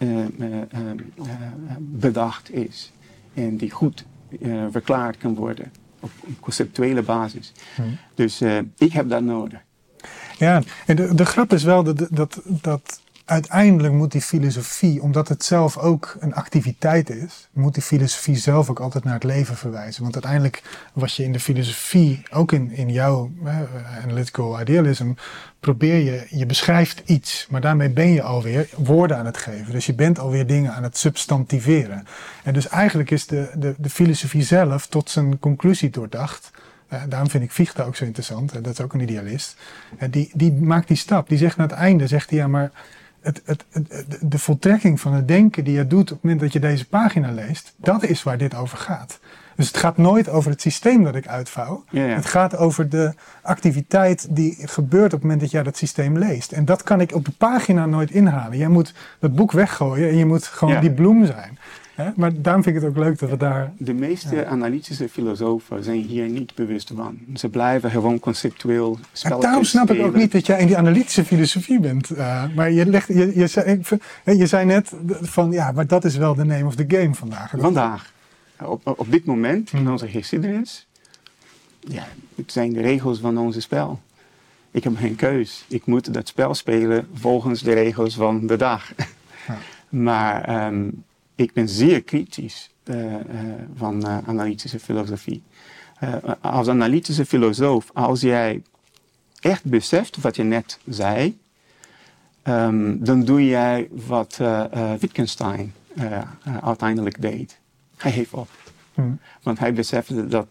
bedacht is. En die goed verklaard kan worden op een conceptuele basis. Dus ik heb dat nodig. Ja, en de grap is wel dat uiteindelijk moet die filosofie, omdat het zelf ook een activiteit is, moet die filosofie zelf ook altijd naar het leven verwijzen. Want uiteindelijk wat je in de filosofie, ook in jouw analytical idealism, je beschrijft iets, maar daarmee ben je alweer woorden aan het geven. Dus je bent alweer dingen aan het substantiveren. En dus eigenlijk is de filosofie zelf tot zijn conclusie doordacht. Daarom vind ik Fichte ook zo interessant, dat is ook een idealist. Die maakt die stap, die zegt aan het einde, zegt hij, ja maar de voltrekking van het denken die je doet op het moment dat je deze pagina leest, dat is waar dit over gaat. Dus het gaat nooit over het systeem dat ik uitvouw. Ja. Het gaat over de activiteit die gebeurt op het moment dat jij dat systeem leest. En dat kan ik op de pagina nooit inhalen. Jij moet dat boek weggooien en je moet gewoon die bloem zijn. Maar daarom vind ik het ook leuk dat we daar... De meeste analytische filosofen zijn hier niet bewust van. Ze blijven gewoon conceptueel spelletjes daarom snap ik ook spelen. niet dat jij in die analytische filosofie bent. Maar je zei net van, ja, maar dat is wel de name of the game vandaag. Vandaag, op dit moment in onze geschiedenis, ja, het zijn de regels van onze spel. Ik heb geen keus. Ik moet dat spel spelen volgens de regels van de dag. Ja. Maar ik ben zeer kritisch van analytische filosofie. Als analytische filosoof, als jij echt beseft wat je net zei, dan doe jij wat Wittgenstein uiteindelijk deed. Hij heeft op. Want hij besefte dat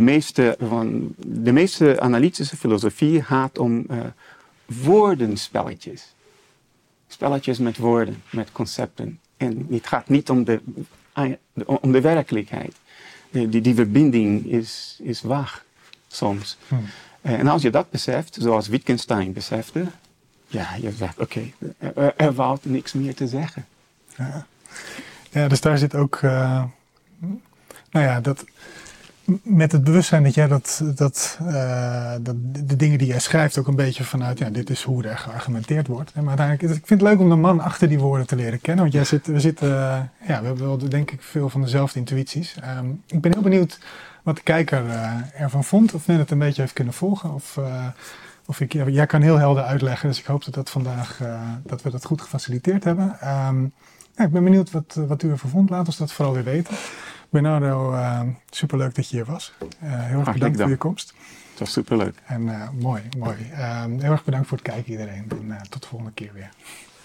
de meeste analytische filosofie gaat om woordenspelletjes. Spelletjes met woorden, met concepten. En het gaat niet om de werkelijkheid. Die verbinding is vaag soms. En als je dat beseft, zoals Wittgenstein besefte, ja, je zegt oké, er valt niks meer te zeggen. Ja, dus daar zit ook, dat met het bewustzijn dat jij dat de dingen die jij schrijft ook een beetje vanuit, ja, dit is hoe er geargumenteerd wordt. Maar uiteindelijk, ik vind het leuk om de man achter die woorden te leren kennen, want we hebben wel denk ik veel van dezelfde intuïties. Ik ben heel benieuwd wat de kijker ervan vond, of net het een beetje heeft kunnen volgen, jij kan heel helder uitleggen, dus ik hoop dat vandaag, dat we dat goed gefaciliteerd hebben. Ik ben benieuwd wat u ervan vond, laat ons dat vooral weer weten. Bernardo, superleuk dat je hier was. Heel erg bedankt voor je komst. Het was superleuk. En mooi. Heel erg bedankt voor het kijken iedereen. En tot de volgende keer weer.